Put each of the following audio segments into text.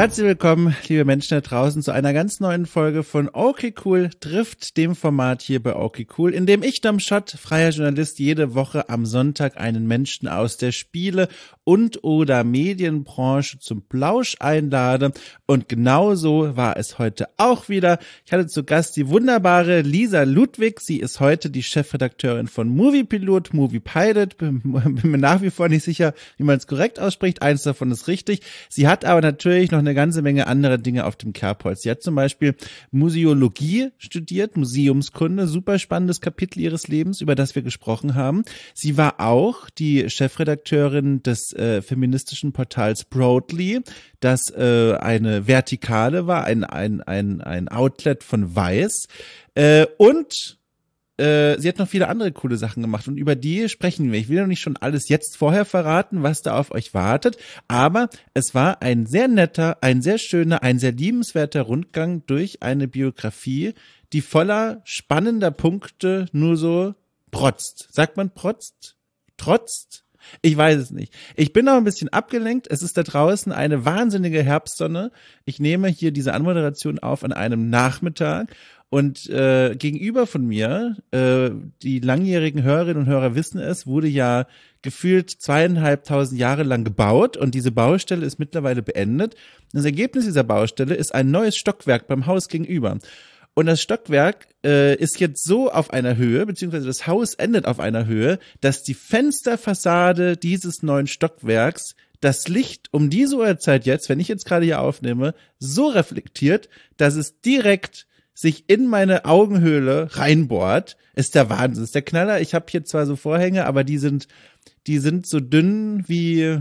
Herzlich willkommen, liebe Menschen da draußen, zu einer ganz neuen Folge von Okay Cool trifft, dem Format hier bei Okay Cool, in dem ich, Dom Schott, freier Journalist, jede Woche am Sonntag einen Menschen aus der Spiele- und oder Medienbranche zum Plausch einlade. Und genauso war es heute auch wieder. Ich hatte zu Gast die wunderbare Lisa Ludwig. Sie ist heute die Chefredakteurin von Moviepilot, Moviepilot. Bin mir nach wie vor nicht sicher, wie man es korrekt ausspricht. Eins davon ist richtig. Sie hat aber natürlich noch eine ganze Menge andere Dinge auf dem Kerbholz. Sie hat zum Beispiel Museologie studiert, Museumskunde, super spannendes Kapitel ihres Lebens, über das wir gesprochen haben. Sie war auch die Chefredakteurin des feministischen Portals Broadly, das eine Vertikale war, ein Outlet von Weiß. Und sie hat noch viele andere coole Sachen gemacht und über die sprechen wir. Ich will noch nicht schon alles jetzt vorher verraten, was da auf euch wartet, aber es war ein sehr netter, ein sehr schöner, ein sehr liebenswerter Rundgang durch eine Biografie, die voller spannender Punkte nur so protzt. Sagt man protzt? Trotzt? Ich weiß es nicht. Ich bin noch ein bisschen abgelenkt. Es ist da draußen eine wahnsinnige Herbstsonne. Ich nehme hier diese Anmoderation auf an einem Nachmittag. Und gegenüber von mir, die langjährigen Hörerinnen und Hörer wissen es, wurde ja gefühlt 2.500 Jahre lang gebaut und diese Baustelle ist mittlerweile beendet. Das Ergebnis dieser Baustelle ist ein neues Stockwerk beim Haus gegenüber. Und das Stockwerk ist jetzt so auf einer Höhe, beziehungsweise das Haus endet auf einer Höhe, dass die Fensterfassade dieses neuen Stockwerks das Licht um diese Uhrzeit jetzt, wenn ich jetzt gerade hier aufnehme, so reflektiert, dass es direkt sich in meine Augenhöhle reinbohrt. Ist der Wahnsinn, ist der Knaller. Ich habe hier zwar so Vorhänge, aber die sind so dünn wie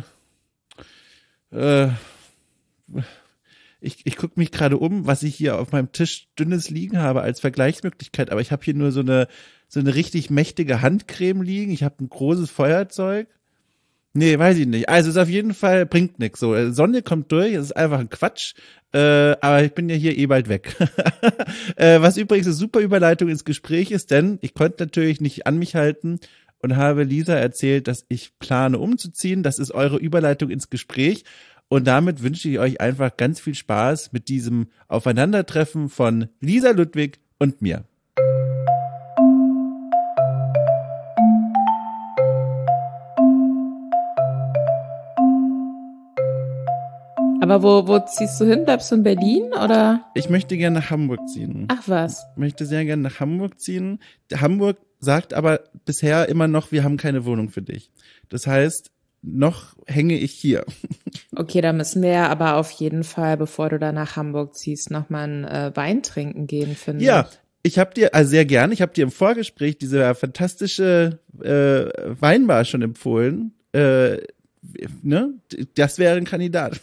ich gucke mich gerade um, was ich hier auf meinem Tisch dünnes liegen habe als Vergleichsmöglichkeit, aber ich habe hier nur so eine richtig mächtige Handcreme liegen. Ich habe ein großes Feuerzeug. Nee, weiß ich nicht. Also es auf jeden Fall bringt nichts. So, Sonne kommt durch, es ist einfach ein Quatsch. Aber ich bin ja hier bald weg. Was übrigens eine super Überleitung ins Gespräch ist, denn ich konnte natürlich nicht an mich halten und habe Lisa erzählt, dass ich plane umzuziehen. Das ist eure Überleitung ins Gespräch. Und damit wünsche ich euch einfach ganz viel Spaß mit diesem Aufeinandertreffen von Lisa Ludwig und mir. Aber wo ziehst du hin? Bleibst du in Berlin oder? Ich möchte gerne nach Hamburg ziehen. Ach was. Ich möchte sehr gerne nach Hamburg ziehen. Hamburg sagt aber bisher immer noch, wir haben keine Wohnung für dich. Das heißt, noch hänge ich hier. Okay, da müssen wir ja aber auf jeden Fall, bevor du da nach Hamburg ziehst, nochmal einen Wein trinken gehen, finde ich. Ja, ich habe dir, also sehr gern, ich habe dir im Vorgespräch diese fantastische Weinbar schon empfohlen. Ne? Das wäre ein Kandidat.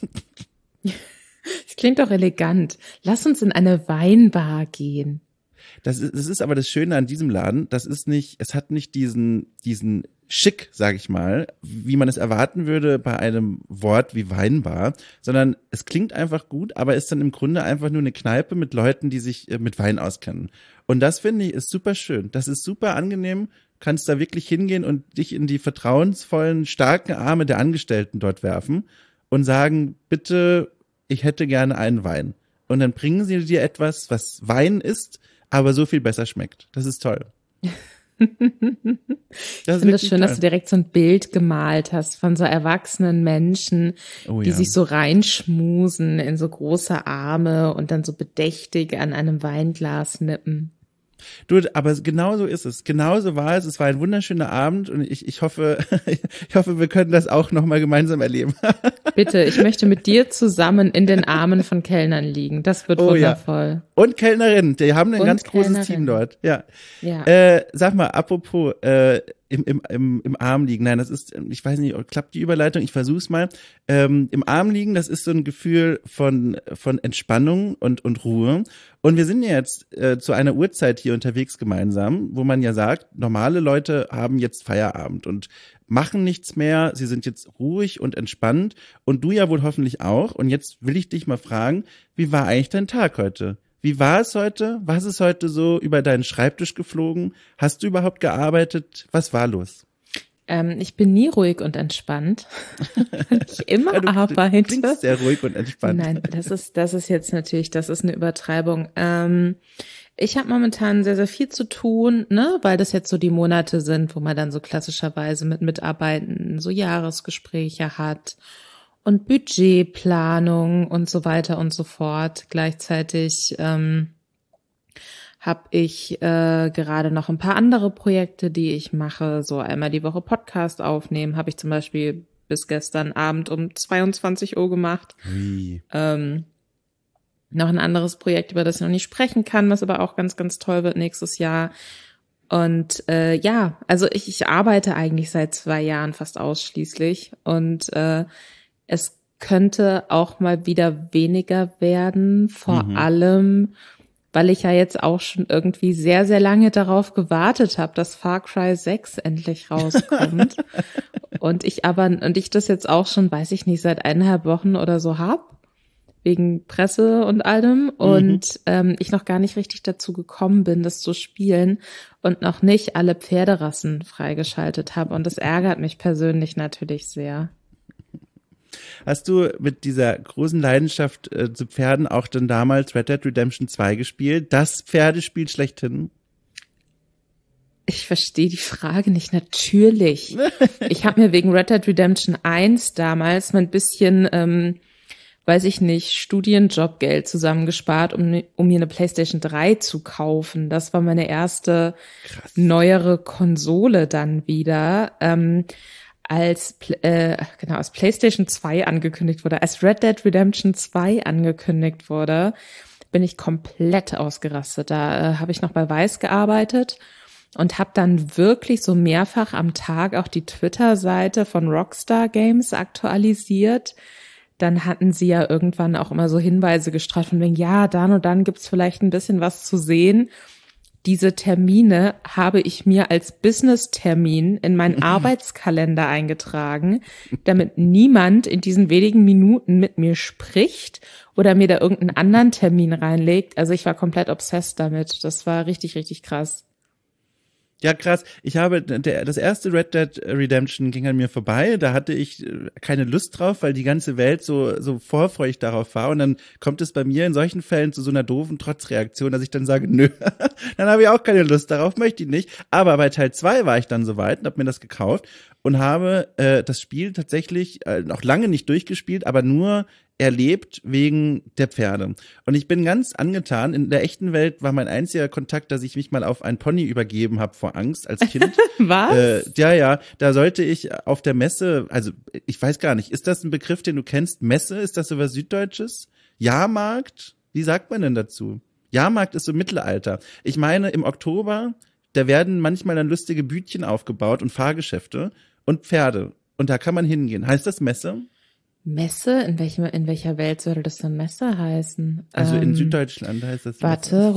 Das klingt doch elegant. Lass uns in eine Weinbar gehen. Das ist aber das Schöne an diesem Laden, es hat nicht diesen Schick, sag ich mal, wie man es erwarten würde bei einem Wort wie Weinbar, sondern es klingt einfach gut, aber ist dann im Grunde einfach nur eine Kneipe mit Leuten, die sich mit Wein auskennen. Und das finde ich ist super schön. Das ist super angenehm. Kannst da wirklich hingehen und dich in die vertrauensvollen, starken Arme der Angestellten dort werfen und sagen, bitte, ich hätte gerne einen Wein. Und dann bringen sie dir etwas, was Wein ist, aber so viel besser schmeckt. Das ist toll. Ich finde es schön, dass du direkt so ein Bild gemalt hast von so erwachsenen Menschen, die sich so reinschmusen in so große Arme und dann so bedächtig an einem Weinglas nippen. Du, aber genauso ist es. Genauso war es. Es war ein wunderschöner Abend und ich hoffe, wir können das auch nochmal gemeinsam erleben. Bitte, ich möchte mit dir zusammen in den Armen von Kellnern liegen. Das wird wundervoll. Ja. Und Kellnerinnen, die haben ein ganz großes Team dort. Ja. Sag mal, apropos im Arm liegen. Nein, das ist, ich weiß nicht, klappt die Überleitung? Ich versuch's mal. Im Arm liegen, das ist so ein Gefühl von Entspannung und Ruhe. Und wir sind ja jetzt zu einer Uhrzeit hier unterwegs gemeinsam, wo man ja sagt, normale Leute haben jetzt Feierabend und machen nichts mehr. Sie sind jetzt ruhig und entspannt. Und du ja wohl hoffentlich auch. Und jetzt will ich dich mal fragen, wie war eigentlich dein Tag heute? Wie war es heute? Was ist heute so über deinen Schreibtisch geflogen? Hast du überhaupt gearbeitet? Was war los? Ich bin nie ruhig und entspannt. Ich immer arbeite. Du klingst sehr ruhig und entspannt. Nein, das ist jetzt natürlich, das ist eine Übertreibung. Ich habe momentan sehr, sehr viel zu tun, ne, weil das jetzt so die Monate sind, wo man dann so klassischerweise mit Mitarbeitenden so Jahresgespräche hat und Budgetplanung und so weiter und so fort. Gleichzeitig habe ich gerade noch ein paar andere Projekte, die ich mache. So einmal die Woche Podcast aufnehmen, habe ich zum Beispiel bis gestern Abend um 22 Uhr gemacht. Noch ein anderes Projekt, über das ich noch nicht sprechen kann, was aber auch ganz, ganz toll wird nächstes Jahr. Und also ich arbeite eigentlich seit 2 Jahren fast ausschließlich. Und es könnte auch mal wieder weniger werden, vor allem weil ich ja jetzt auch schon irgendwie sehr, sehr lange darauf gewartet habe, dass Far Cry 6 endlich rauskommt. und ich das jetzt auch schon, weiß ich nicht, seit 1,5 Wochen oder so hab, wegen Presse und allem. Und ich noch gar nicht richtig dazu gekommen bin, das zu spielen und noch nicht alle Pferderassen freigeschaltet habe. Und das ärgert mich persönlich natürlich sehr. Hast du mit dieser großen Leidenschaft zu Pferden auch dann damals Red Dead Redemption 2 gespielt? Das Pferdespiel schlechthin? Ich verstehe die Frage nicht. Natürlich. Ich habe mir wegen Red Dead Redemption 1 damals mal ein bisschen, weiß ich nicht, Studienjobgeld zusammengespart, um mir eine PlayStation 3 zu kaufen. Das war meine erste neuere Konsole dann wieder. Als PlayStation 2 angekündigt wurde, als Red Dead Redemption 2 angekündigt wurde, bin ich komplett ausgerastet. Da habe ich noch bei Vice gearbeitet und habe dann wirklich so mehrfach am Tag auch die Twitter-Seite von Rockstar Games aktualisiert. Dann hatten sie ja irgendwann auch immer so Hinweise gestrahlt von wegen, ja, dann und dann gibt's vielleicht ein bisschen was zu sehen. Diese Termine habe ich mir als Business-Termin in meinen Arbeitskalender eingetragen, damit niemand in diesen wenigen Minuten mit mir spricht oder mir da irgendeinen anderen Termin reinlegt. Also ich war komplett obsessed damit. Das war richtig, richtig krass. Ja, krass. Ich habe, das erste Red Dead Redemption ging an mir vorbei. Da hatte ich keine Lust drauf, weil die ganze Welt so vorfreudig darauf war. Und dann kommt es bei mir in solchen Fällen zu so einer doofen Trotzreaktion, dass ich dann sage, nö, dann habe ich auch keine Lust darauf, möchte ich nicht. Aber bei Teil 2 war ich dann soweit und habe mir das gekauft und habe das Spiel tatsächlich noch lange nicht durchgespielt, aber nur erlebt wegen der Pferde. Und ich bin ganz angetan. In der echten Welt war mein einziger Kontakt, dass ich mich mal auf ein Pony übergeben habe vor Angst als Kind. Was? Ja, da sollte ich auf der Messe, also ich weiß gar nicht, ist das ein Begriff, den du kennst? Messe, ist das sowas Süddeutsches? Jahrmarkt? Wie sagt man denn dazu? Jahrmarkt ist so Mittelalter. Ich meine, im Oktober, da werden manchmal dann lustige Bütchen aufgebaut und Fahrgeschäfte und Pferde. Und da kann man hingehen. Heißt das Messe? Messe? In welcher Welt würde das denn Messe heißen? Also in Süddeutschland heißt das Warte, Messe.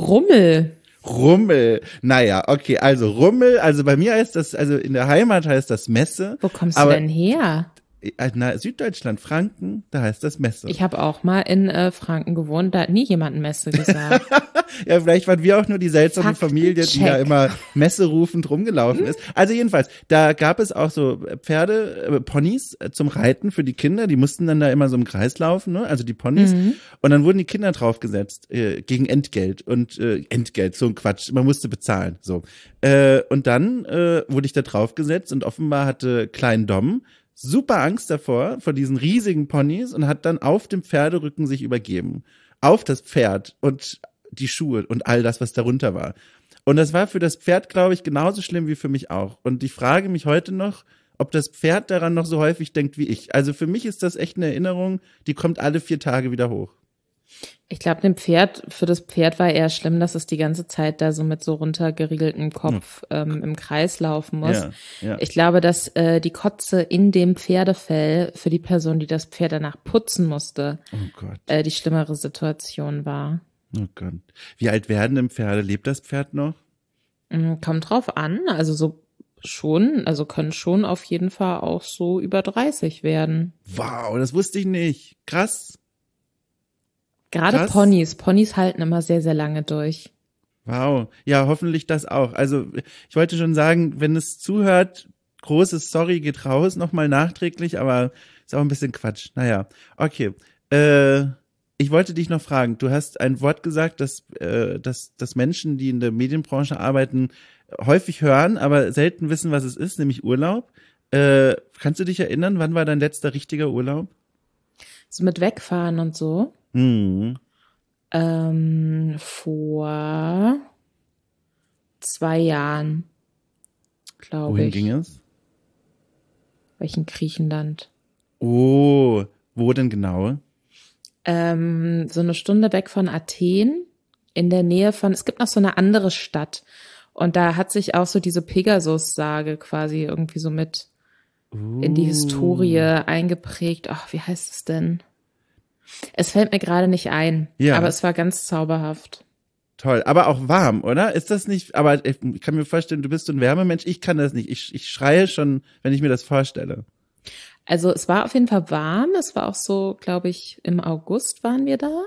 Rummel. Naja, okay, also Rummel, also bei mir heißt das, also in der Heimat heißt das Messe. Wo kommst du denn her? Na, Süddeutschland, Franken, da heißt das Messe. Ich habe auch mal in Franken gewohnt, da hat nie jemand Messe gesagt. Ja, vielleicht waren wir auch nur die seltsame Familie, die da immer Messe rufend rumgelaufen ist. Also jedenfalls, da gab es auch so Ponys zum Reiten für die Kinder, die mussten dann da immer so im Kreis laufen, ne? Also die Ponys. Und dann wurden die Kinder draufgesetzt gegen Entgelt. Und Entgelt, so ein Quatsch, man musste bezahlen. So. Und dann wurde ich da draufgesetzt und offenbar hatte Klein Dom super Angst davor, vor diesen riesigen Ponys und hat dann auf dem Pferderücken sich übergeben. Auf das Pferd und die Schuhe und all das, was darunter war. Und das war für das Pferd, glaube ich, genauso schlimm wie für mich auch. Und ich frage mich heute noch, ob das Pferd daran noch so häufig denkt wie ich. Also für mich ist das echt eine Erinnerung, die kommt alle 4 Tage wieder hoch. Ich glaube, für das Pferd war eher schlimm, dass es die ganze Zeit da so mit so runtergeriegeltem Kopf im Kreis laufen muss. Ja. Ich glaube, dass die Kotze in dem Pferdefell für die Person, die das Pferd danach putzen musste, die schlimmere Situation war. Oh Gott. Wie alt werden denn Pferde? Lebt das Pferd noch? Kommt drauf an. Also können schon auf jeden Fall auch so über 30 werden. Wow, das wusste ich nicht. Krass. Gerade Ponys halten immer sehr, sehr lange durch. Wow, ja, hoffentlich das auch. Also ich wollte schon sagen, wenn es zuhört, großes Sorry geht raus, nochmal nachträglich, aber ist auch ein bisschen Quatsch. Naja, okay. Ich wollte dich noch fragen, du hast ein Wort gesagt, dass Menschen, die in der Medienbranche arbeiten, häufig hören, aber selten wissen, was es ist, nämlich Urlaub. Kannst du dich erinnern, wann war dein letzter richtiger Urlaub? So mit Wegfahren und so? Vor 2 Jahren, glaube ich. Wohin ging es? In Griechenland. Oh, wo denn genau? So eine Stunde weg von Athen, in der Nähe von, es gibt noch so eine andere Stadt. Und da hat sich auch so diese Pegasus-Sage quasi irgendwie so mit in die Historie eingeprägt. Ach, wie heißt es denn? Es fällt mir gerade nicht ein, aber es war ganz zauberhaft. Toll, aber auch warm, oder? Ist das nicht, aber ich kann mir vorstellen, du bist so ein Wärmemensch, ich kann das nicht. Ich schreie schon, wenn ich mir das vorstelle. Also es war auf jeden Fall warm, es war auch so, glaube ich, im August waren wir da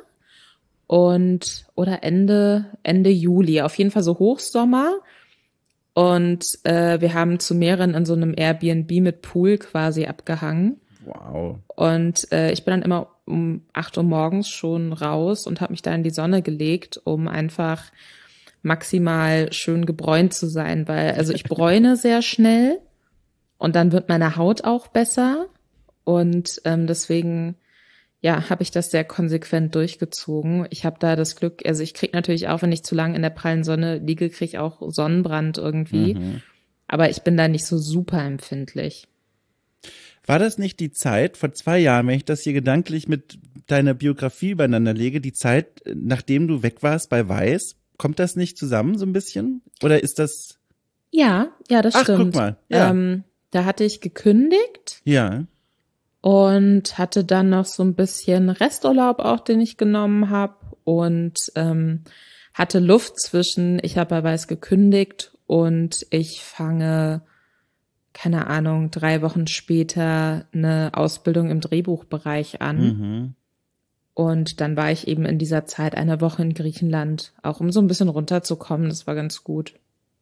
oder Ende Juli, auf jeden Fall so Hochsommer und wir haben zu mehreren in so einem Airbnb mit Pool quasi abgehangen. Wow. Und ich bin dann immer um 8 Uhr morgens schon raus und habe mich da in die Sonne gelegt, um einfach maximal schön gebräunt zu sein, weil also ich bräune sehr schnell. Und dann wird meine Haut auch besser und deswegen, ja, habe ich das sehr konsequent durchgezogen. Ich habe da das Glück, also ich kriege natürlich auch, wenn ich zu lange in der prallen Sonne liege, kriege ich auch Sonnenbrand irgendwie. Aber ich bin da nicht so super empfindlich. War das nicht die Zeit vor 2 Jahren, wenn ich das hier gedanklich mit deiner Biografie übereinander lege, die Zeit, nachdem du weg warst bei Weiß? Kommt das nicht zusammen so ein bisschen? Oder ist das... Ja, das stimmt. Guck mal. Ja. Da hatte ich gekündigt. Ja. Und hatte dann noch so ein bisschen Resturlaub auch, den ich genommen habe. Und hatte Luft zwischen, ich habe bei Weiß gekündigt und ich fange, keine Ahnung, 3 Wochen später eine Ausbildung im Drehbuchbereich an. Und dann war ich eben in dieser Zeit 1 Woche in Griechenland, auch um so ein bisschen runterzukommen. Das war ganz gut.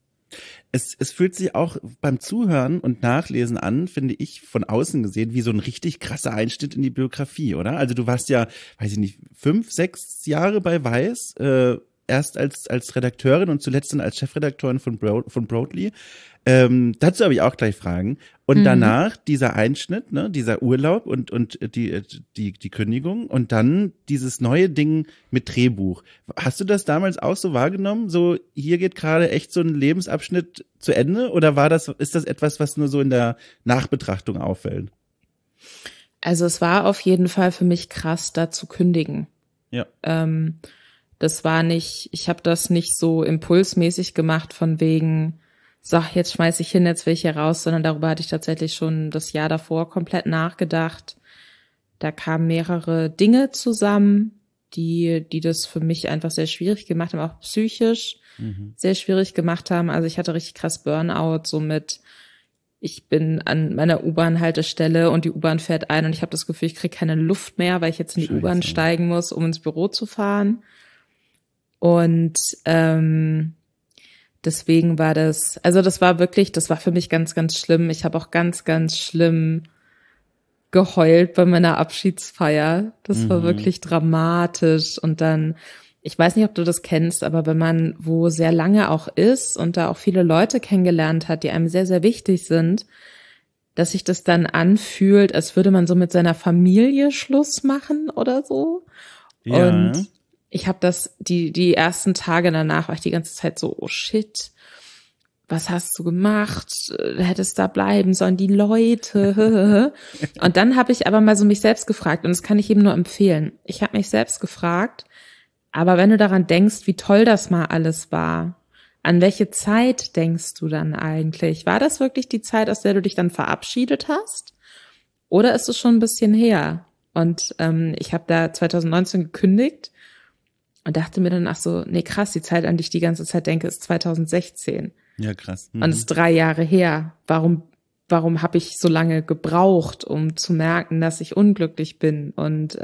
Es fühlt sich auch beim Zuhören und Nachlesen an, finde ich, von außen gesehen, wie so ein richtig krasser Einschnitt in die Biografie, oder? Also du warst ja, weiß ich nicht, 5, 6 Jahre bei Weiß, erst als Redakteurin und zuletzt dann als Chefredakteurin von Broadly. Dazu habe ich auch gleich Fragen. Und danach dieser Einschnitt, ne, dieser Urlaub und die Kündigung und dann dieses neue Ding mit Drehbuch. Hast du das damals auch so wahrgenommen? So, hier geht gerade echt so ein Lebensabschnitt zu Ende? Oder ist das etwas, was nur so in der Nachbetrachtung auffällt? Also es war auf jeden Fall für mich krass, da zu kündigen. Ja. Das war nicht, ich habe das nicht so impulsmäßig gemacht von wegen, so, jetzt schmeiß ich hin, jetzt will ich hier raus, sondern darüber hatte ich tatsächlich schon das Jahr davor komplett nachgedacht. Da kamen mehrere Dinge zusammen, die das für mich einfach sehr schwierig gemacht haben, auch psychisch sehr schwierig gemacht haben. Also ich hatte richtig krass Burnout, so mit, ich bin an meiner U-Bahn-Haltestelle und die U-Bahn fährt ein und ich habe das Gefühl, ich kriege keine Luft mehr, weil ich jetzt in die U-Bahn steigen muss, um ins Büro zu fahren. Und deswegen war das war für mich ganz, ganz schlimm. Ich habe auch ganz, ganz schlimm geheult bei meiner Abschiedsfeier. Das war wirklich dramatisch. Und dann, ich weiß nicht, ob du das kennst, aber wenn man wo sehr lange auch ist und da auch viele Leute kennengelernt hat, die einem sehr, sehr wichtig sind, dass sich das dann anfühlt, als würde man so mit seiner Familie Schluss machen oder so. Ja. Und ich habe das, die ersten Tage danach war ich die ganze Zeit so, oh shit, was hast du gemacht? Hättest da bleiben sollen, die Leute. Und dann habe ich aber mal so mich selbst gefragt, und das kann ich jedem nur empfehlen. Ich habe mich selbst gefragt, aber wenn du daran denkst, wie toll das mal alles war, an welche Zeit denkst du dann eigentlich? War das wirklich die Zeit, aus der du dich dann verabschiedet hast? Oder ist es schon ein bisschen her? Und ich habe da 2019 gekündigt. Und dachte mir dann, ach so, nee, krass, die Zeit, an die ich die ganze Zeit denke, ist 2016. Ja, krass. Und es ist 3 Jahre her. Warum habe ich so lange gebraucht, um zu merken, dass ich unglücklich bin? Und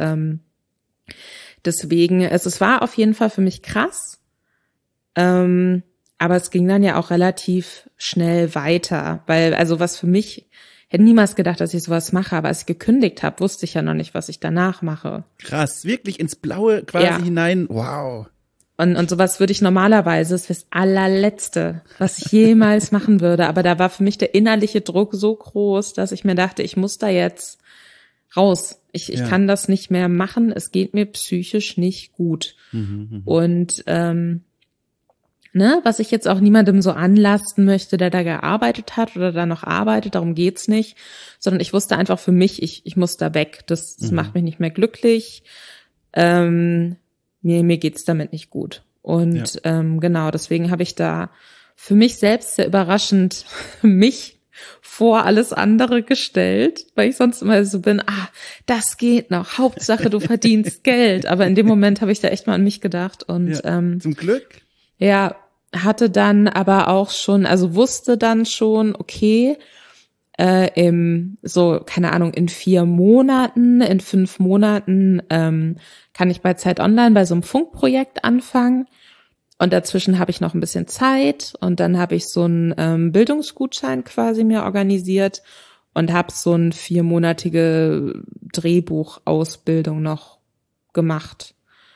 deswegen, es war auf jeden Fall für mich krass. Aber es ging dann ja auch relativ schnell weiter, weil, also was für mich, hätte niemals gedacht, dass ich sowas mache, aber als ich gekündigt habe, wusste ich ja noch nicht, was ich danach mache. Krass, wirklich ins Blaue quasi hinein, wow. Und sowas würde ich normalerweise, das wäre das allerletzte, was ich jemals machen würde. Aber da war für mich der innerliche Druck so groß, dass ich mir dachte, ich muss da jetzt raus. Ich kann das nicht mehr machen. Es geht mir psychisch nicht gut. Und was ich jetzt auch niemandem so anlasten möchte, der da gearbeitet hat oder da noch arbeitet, darum geht's nicht, sondern ich wusste einfach für mich, ich muss da weg. Das macht mich nicht mehr glücklich. Mir geht's damit nicht gut. Und genau, deswegen habe ich da für mich selbst sehr überraschend mich vor alles andere gestellt, weil ich sonst immer so bin, das geht noch, Hauptsache du verdienst Geld. Aber in dem Moment habe ich da echt mal an mich gedacht. Und zum Glück. Ja, hatte dann aber auch schon, also wusste dann schon, okay, keine Ahnung, in 4 Monaten, in 5 Monaten kann ich bei Zeit Online bei so einem Funkprojekt anfangen. Und dazwischen habe ich noch ein bisschen Zeit und dann habe ich so einen Bildungsgutschein quasi mir organisiert und habe so eine 4-monatige Drehbuchausbildung noch gemacht.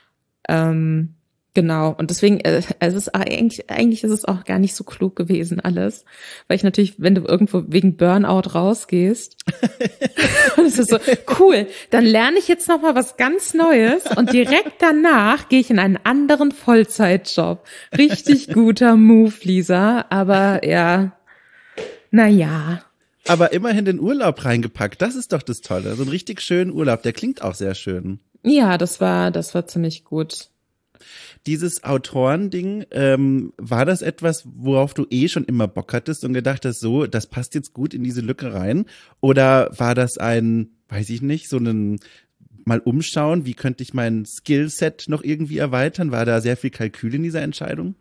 Genau, und deswegen, es ist eigentlich ist es auch gar nicht so klug gewesen alles, weil ich natürlich, wenn du irgendwo wegen Burnout rausgehst, und es ist so, cool, dann lerne ich jetzt nochmal was ganz Neues und direkt danach gehe ich in einen anderen Vollzeitjob. Richtig guter Move, Lisa, aber ja, naja. Aber immerhin den Urlaub reingepackt, das ist doch das Tolle, so einen richtig schönen Urlaub, der klingt auch sehr schön. Ja, das war ziemlich gut. Dieses Autorending, war das etwas, worauf du schon immer Bock hattest und gedacht hast, so, das passt jetzt gut in diese Lücke rein? Oder war das ein, weiß ich nicht, so ein mal umschauen, wie könnte ich mein Skillset noch irgendwie erweitern? War da sehr viel Kalkül in dieser Entscheidung?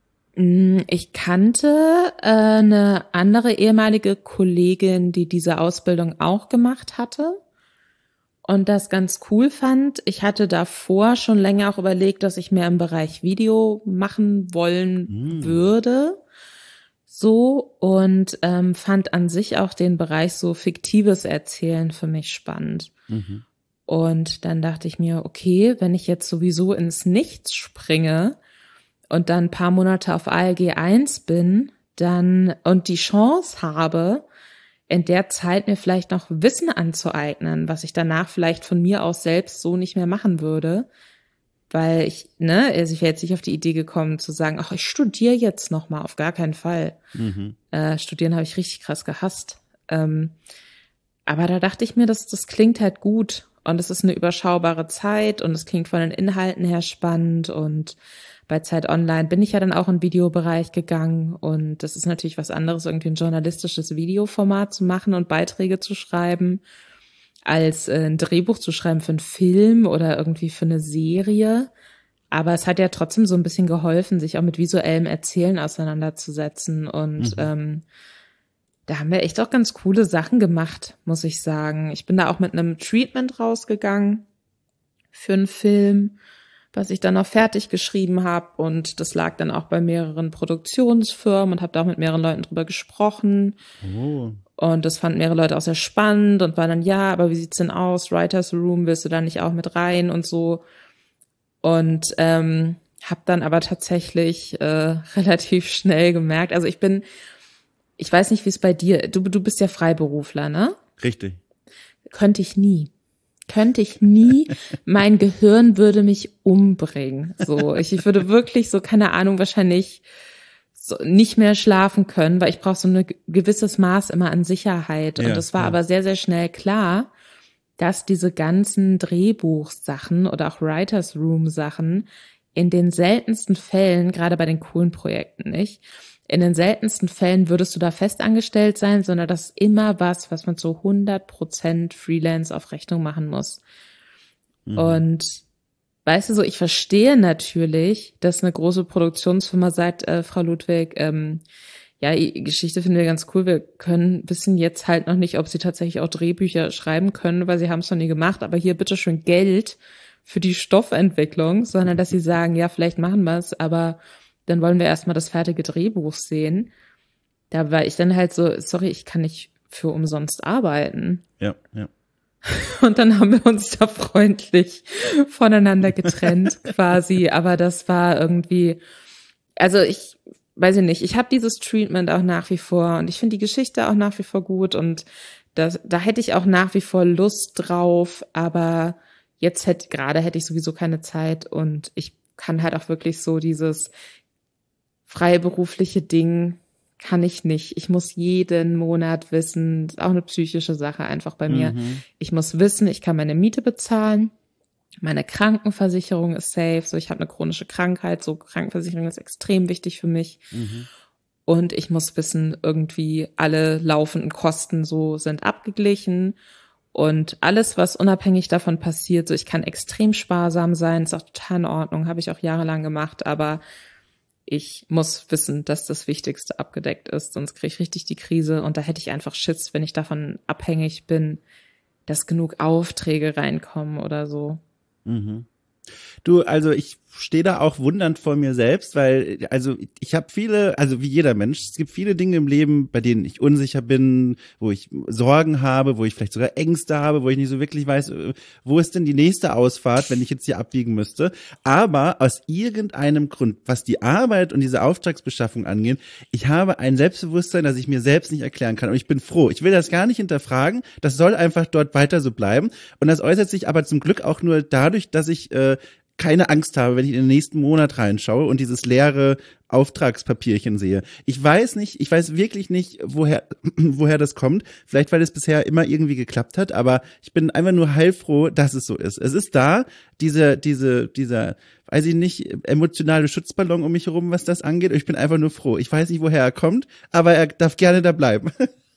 Ich kannte eine andere ehemalige Kollegin, die diese Ausbildung auch gemacht hatte. Und das ganz cool fand. Ich hatte davor schon länger auch überlegt, dass ich mehr im Bereich Video machen wollen würde. So, und fand an sich auch den Bereich so fiktives Erzählen für mich spannend. Und dann dachte ich mir, okay, wenn ich jetzt sowieso ins Nichts springe und dann ein paar Monate auf ALG 1 bin, dann und die Chance habe, in der Zeit mir vielleicht noch Wissen anzueignen, was ich danach vielleicht von mir aus selbst so nicht mehr machen würde, weil ich wäre jetzt nicht auf die Idee gekommen zu sagen, ach, ich studiere jetzt noch mal, auf gar keinen Fall. Studieren habe ich richtig krass gehasst. Aber da dachte ich mir, das klingt halt gut und es ist eine überschaubare Zeit und es klingt von den Inhalten her spannend und bei Zeit Online bin ich ja dann auch in den Videobereich gegangen und das ist natürlich was anderes, irgendwie ein journalistisches Videoformat zu machen und Beiträge zu schreiben, als ein Drehbuch zu schreiben für einen Film oder irgendwie für eine Serie. Aber es hat ja trotzdem so ein bisschen geholfen, sich auch mit visuellem Erzählen auseinanderzusetzen und da haben wir echt auch ganz coole Sachen gemacht, muss ich sagen. Ich bin da auch mit einem Treatment rausgegangen für einen Film, was ich dann noch fertig geschrieben habe und das lag dann auch bei mehreren Produktionsfirmen und habe da auch mit mehreren Leuten drüber gesprochen. Und das fanden mehrere Leute auch sehr spannend und war dann, ja, aber wie sieht's denn aus? Writers Room, willst du da nicht auch mit rein und so? Und habe dann aber tatsächlich relativ schnell gemerkt, also ich weiß nicht, wie es bei dir, du bist ja Freiberufler, ne? Richtig. Könnte ich nie. Mein Gehirn würde mich umbringen. So, ich würde wirklich so, keine Ahnung, wahrscheinlich so nicht mehr schlafen können, weil ich brauche so ein gewisses Maß immer an Sicherheit. Und es war aber sehr, sehr schnell klar, dass diese ganzen Drehbuchsachen oder auch Writers Room Sachen in den seltensten Fällen, gerade bei den coolen Projekten nicht, in den seltensten Fällen würdest du da festangestellt sein, sondern das ist immer was man so 100% Freelance auf Rechnung machen muss. Und weißt du so, ich verstehe natürlich, dass eine große Produktionsfirma sagt, Frau Ludwig, ja, die Geschichte finden wir ganz cool, wir wissen jetzt halt noch nicht, ob sie tatsächlich auch Drehbücher schreiben können, weil sie haben es noch nie gemacht, aber hier bitte schön Geld für die Stoffentwicklung, sondern dass sie sagen, ja, vielleicht machen wir es, aber dann wollen wir erstmal das fertige Drehbuch sehen. Da war ich dann halt so, sorry, ich kann nicht für umsonst arbeiten. Ja. Und dann haben wir uns da freundlich voneinander getrennt quasi. Aber das war irgendwie, also ich weiß nicht, ich habe dieses Treatment auch nach wie vor und ich finde die Geschichte auch nach wie vor gut und da hätte ich auch nach wie vor Lust drauf, aber jetzt hätte ich sowieso keine Zeit und ich kann halt auch wirklich so dieses freiberufliche Ding kann ich nicht. Ich muss jeden Monat wissen, das ist auch eine psychische Sache einfach bei mir. Ich muss wissen, ich kann meine Miete bezahlen, meine Krankenversicherung ist safe, so ich habe eine chronische Krankheit, so Krankenversicherung ist extrem wichtig für mich. Und ich muss wissen, irgendwie alle laufenden Kosten so sind abgeglichen und alles, was unabhängig davon passiert, so ich kann extrem sparsam sein, ist auch total in Ordnung, habe ich auch jahrelang gemacht, aber ich muss wissen, dass das Wichtigste abgedeckt ist, sonst kriege ich richtig die Krise und da hätte ich einfach Schiss, wenn ich davon abhängig bin, dass genug Aufträge reinkommen oder so. Du, also ich stehe da auch wundernd vor mir selbst, weil, also ich habe also wie jeder Mensch, es gibt viele Dinge im Leben, bei denen ich unsicher bin, wo ich Sorgen habe, wo ich vielleicht sogar Ängste habe, wo ich nicht so wirklich weiß, wo ist denn die nächste Ausfahrt, wenn ich jetzt hier abbiegen müsste. Aber aus irgendeinem Grund, was die Arbeit und diese Auftragsbeschaffung angeht, ich habe ein Selbstbewusstsein, das ich mir selbst nicht erklären kann. Und ich bin froh. Ich will das gar nicht hinterfragen. Das soll einfach dort weiter so bleiben. Und das äußert sich aber zum Glück auch nur dadurch, dass ich keine Angst habe, wenn ich in den nächsten Monat reinschaue und dieses leere Auftragspapierchen sehe. Ich weiß wirklich nicht, woher das kommt. Vielleicht, weil es bisher immer irgendwie geklappt hat, aber ich bin einfach nur heilfroh, dass es so ist. Es ist da, dieser, weiß ich nicht, emotionale Schutzballon um mich herum, was das angeht. Ich bin einfach nur froh. Ich weiß nicht, woher er kommt, aber er darf gerne da bleiben.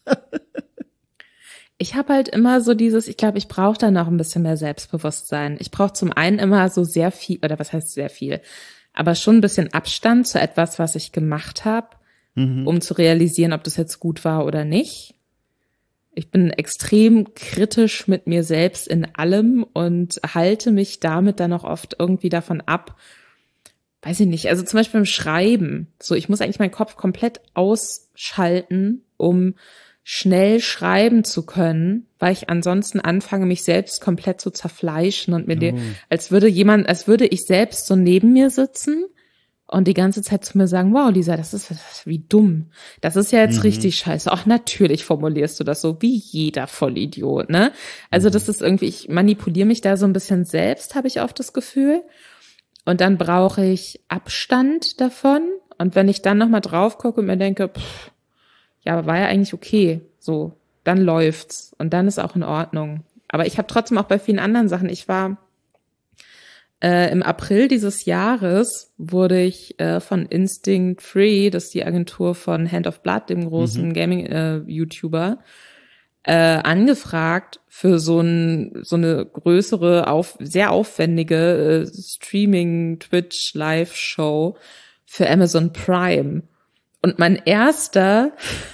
Ich habe halt immer so ich glaube, ich brauche da noch ein bisschen mehr Selbstbewusstsein. Ich brauche zum einen immer so sehr viel, oder was heißt sehr viel, aber schon ein bisschen Abstand zu etwas, was ich gemacht habe, um zu realisieren, ob das jetzt gut war oder nicht. Ich bin extrem kritisch mit mir selbst in allem und halte mich damit dann auch oft irgendwie davon ab, weiß ich nicht, also zum Beispiel beim Schreiben. So, ich muss eigentlich meinen Kopf komplett ausschalten, um schnell schreiben zu können, weil ich ansonsten anfange, mich selbst komplett zu zerfleischen und als würde ich selbst so neben mir sitzen und die ganze Zeit zu mir sagen, wow, Lisa, das ist wie dumm. Das ist ja jetzt richtig scheiße. Ach, natürlich formulierst du das so, wie jeder Vollidiot, ne? Also das ist irgendwie, ich manipuliere mich da so ein bisschen selbst, habe ich oft das Gefühl. Und dann brauche ich Abstand davon. Und wenn ich dann nochmal drauf gucke und mir denke, ja, aber war ja eigentlich okay, so, dann läuft's und dann ist auch in Ordnung. Aber ich habe trotzdem auch bei vielen anderen Sachen, ich war im April dieses Jahres wurde ich von Instinct Free, das ist die Agentur von Hand of Blood, dem großen Gaming-YouTuber, angefragt für so eine größere, sehr aufwendige Streaming-Twitch-Live-Show für Amazon Prime. Und mein erster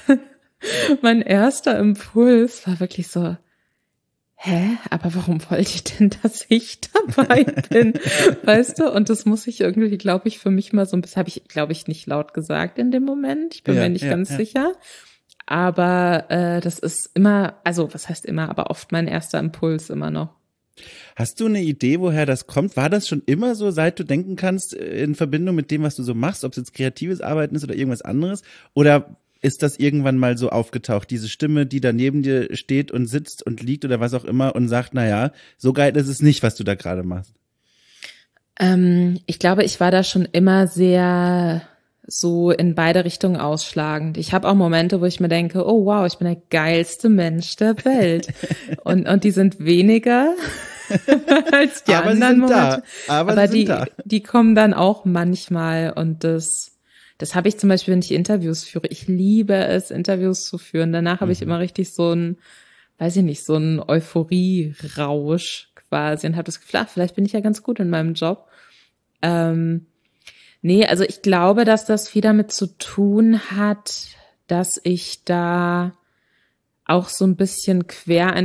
Impuls war wirklich so, aber warum wollte ich denn, dass ich dabei bin? Weißt du? Und das muss ich irgendwie, glaube ich, für mich mal so ein bisschen, habe ich, glaube ich, nicht laut gesagt in dem Moment. Ich bin mir nicht ganz sicher. Aber das ist immer, also was heißt immer, aber oft mein erster Impuls immer noch. Hast du eine Idee, woher das kommt? War das schon immer so, seit du denken kannst, in Verbindung mit dem, was du so machst, ob es jetzt kreatives Arbeiten ist oder irgendwas anderes? Oder ist das irgendwann mal so aufgetaucht, diese Stimme, die da neben dir steht und sitzt und liegt oder was auch immer und sagt, naja, so geil ist es nicht, was du da gerade machst? Ich glaube, ich war da schon immer sehr so in beide Richtungen ausschlagend. Ich habe auch Momente, wo ich mir denke, oh wow, ich bin der geilste Mensch der Welt. und die sind weniger als die aber anderen Momente. Aber die kommen dann auch manchmal und das habe ich zum Beispiel, wenn ich Interviews führe. Ich liebe es, Interviews zu führen. Danach habe ich immer richtig so ein, weiß ich nicht, so ein Euphorie-Rausch quasi und habe das Gefühl, vielleicht bin ich ja ganz gut in meinem Job. Nee, also ich glaube, dass das viel damit zu tun hat, dass ich da auch so ein bisschen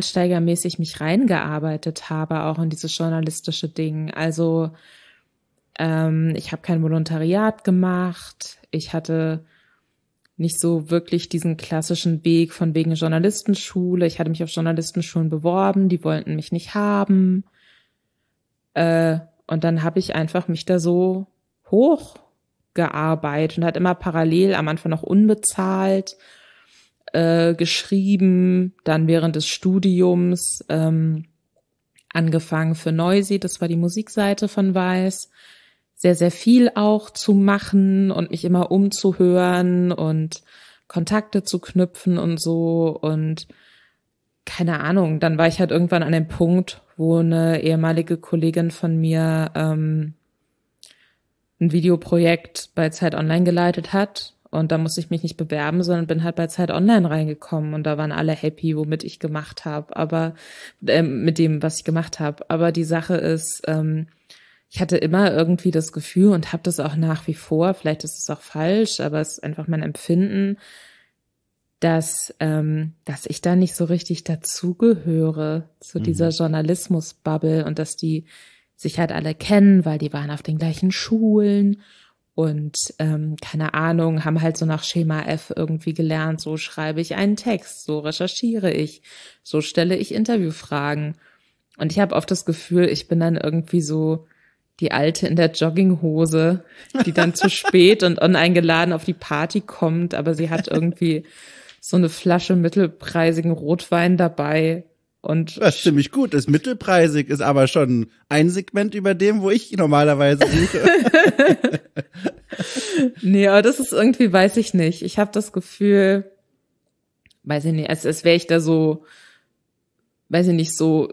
quereinsteigermäßig mich reingearbeitet habe, auch in dieses journalistische Ding. Also Ich habe kein Volontariat gemacht. Ich hatte nicht so wirklich diesen klassischen Weg von wegen Journalistenschule. Ich hatte mich auf Journalistenschulen beworben, die wollten mich nicht haben. Und dann habe ich einfach mich da so hochgearbeitet und hat immer parallel am Anfang noch unbezahlt geschrieben, dann während des Studiums angefangen für Noisy, das war die Musikseite von Weiß, sehr, sehr viel auch zu machen und mich immer umzuhören und Kontakte zu knüpfen und so und keine Ahnung, dann war ich halt irgendwann an dem Punkt, wo eine ehemalige Kollegin von mir ein Videoprojekt bei Zeit Online geleitet hat und da musste ich mich nicht bewerben, sondern bin halt bei Zeit Online reingekommen und da waren alle happy, womit ich gemacht habe, aber mit dem, was ich gemacht habe. Aber die Sache ist, ich hatte immer irgendwie das Gefühl und habe das auch nach wie vor, vielleicht ist es auch falsch, aber es ist einfach mein Empfinden, dass ich da nicht so richtig dazugehöre zu dieser Journalismus-Bubble und dass die sich halt alle kennen, weil die waren auf den gleichen Schulen und keine Ahnung, haben halt so nach Schema F irgendwie gelernt, so schreibe ich einen Text, so recherchiere ich, so stelle ich Interviewfragen. Und ich habe oft das Gefühl, ich bin dann irgendwie so die Alte in der Jogginghose, die dann zu spät und uneingeladen auf die Party kommt, aber sie hat irgendwie so eine Flasche mittelpreisigen Rotwein dabei. Und das ist ziemlich gut. Das mittelpreisig ist aber schon ein Segment über dem, wo ich normalerweise suche. Nee, aber das ist irgendwie, weiß ich nicht. Ich habe das Gefühl, weiß ich nicht, als wäre ich da so, weiß ich nicht, so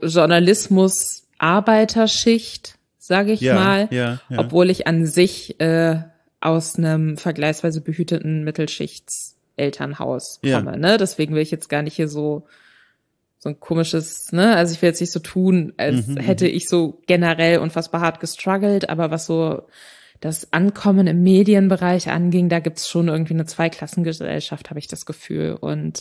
Journalismus-Arbeiterschicht, sage ich mal. Ja. Obwohl ich an sich aus einem vergleichsweise behüteten Mittelschichtselternhaus komme. Ne? Deswegen will ich jetzt gar nicht hier so ein komisches, ne, also ich will jetzt nicht so tun, als hätte ich so generell unfassbar hart gestruggelt, aber was so das Ankommen im Medienbereich anging, da gibt's schon irgendwie eine Zweiklassengesellschaft, habe ich das Gefühl. Und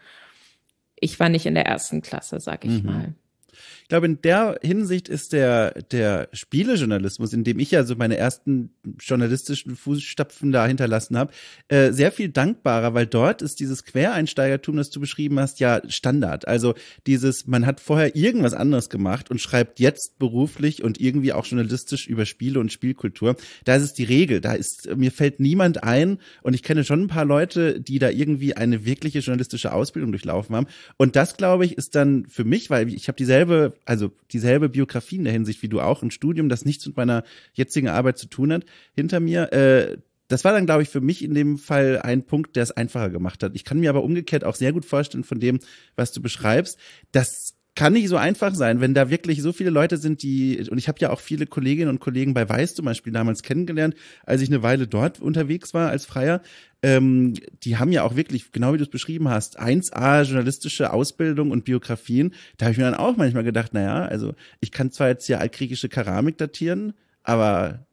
ich war nicht in der ersten Klasse, sag ich mal. Ich glaube, in der Hinsicht ist der Spielejournalismus, in dem ich ja so meine ersten journalistischen Fußstapfen da hinterlassen habe, sehr viel dankbarer, weil dort ist dieses Quereinsteigertum, das du beschrieben hast, ja Standard. Also man hat vorher irgendwas anderes gemacht und schreibt jetzt beruflich und irgendwie auch journalistisch über Spiele und Spielkultur. Da ist es die Regel. Mir fällt niemand ein und ich kenne schon ein paar Leute, die da irgendwie eine wirkliche journalistische Ausbildung durchlaufen haben. Und das, glaube ich, ist dann für mich, weil ich habe dieselbe Biografie in der Hinsicht wie du auch, ein Studium, das nichts mit meiner jetzigen Arbeit zu tun hat, hinter mir. Das war dann, glaube ich, für mich in dem Fall ein Punkt, der es einfacher gemacht hat. Ich kann mir aber umgekehrt auch sehr gut vorstellen von dem, was du beschreibst, das kann nicht so einfach sein, wenn da wirklich so viele Leute sind, und ich habe ja auch viele Kolleginnen und Kollegen bei Weiß zum Beispiel damals kennengelernt, als ich eine Weile dort unterwegs war als Freier, die haben ja auch wirklich, genau wie du es beschrieben hast, 1A journalistische Ausbildung und Biografien. Da habe ich mir dann auch manchmal gedacht, naja, also ich kann zwar jetzt ja altgriechische Keramik datieren, aber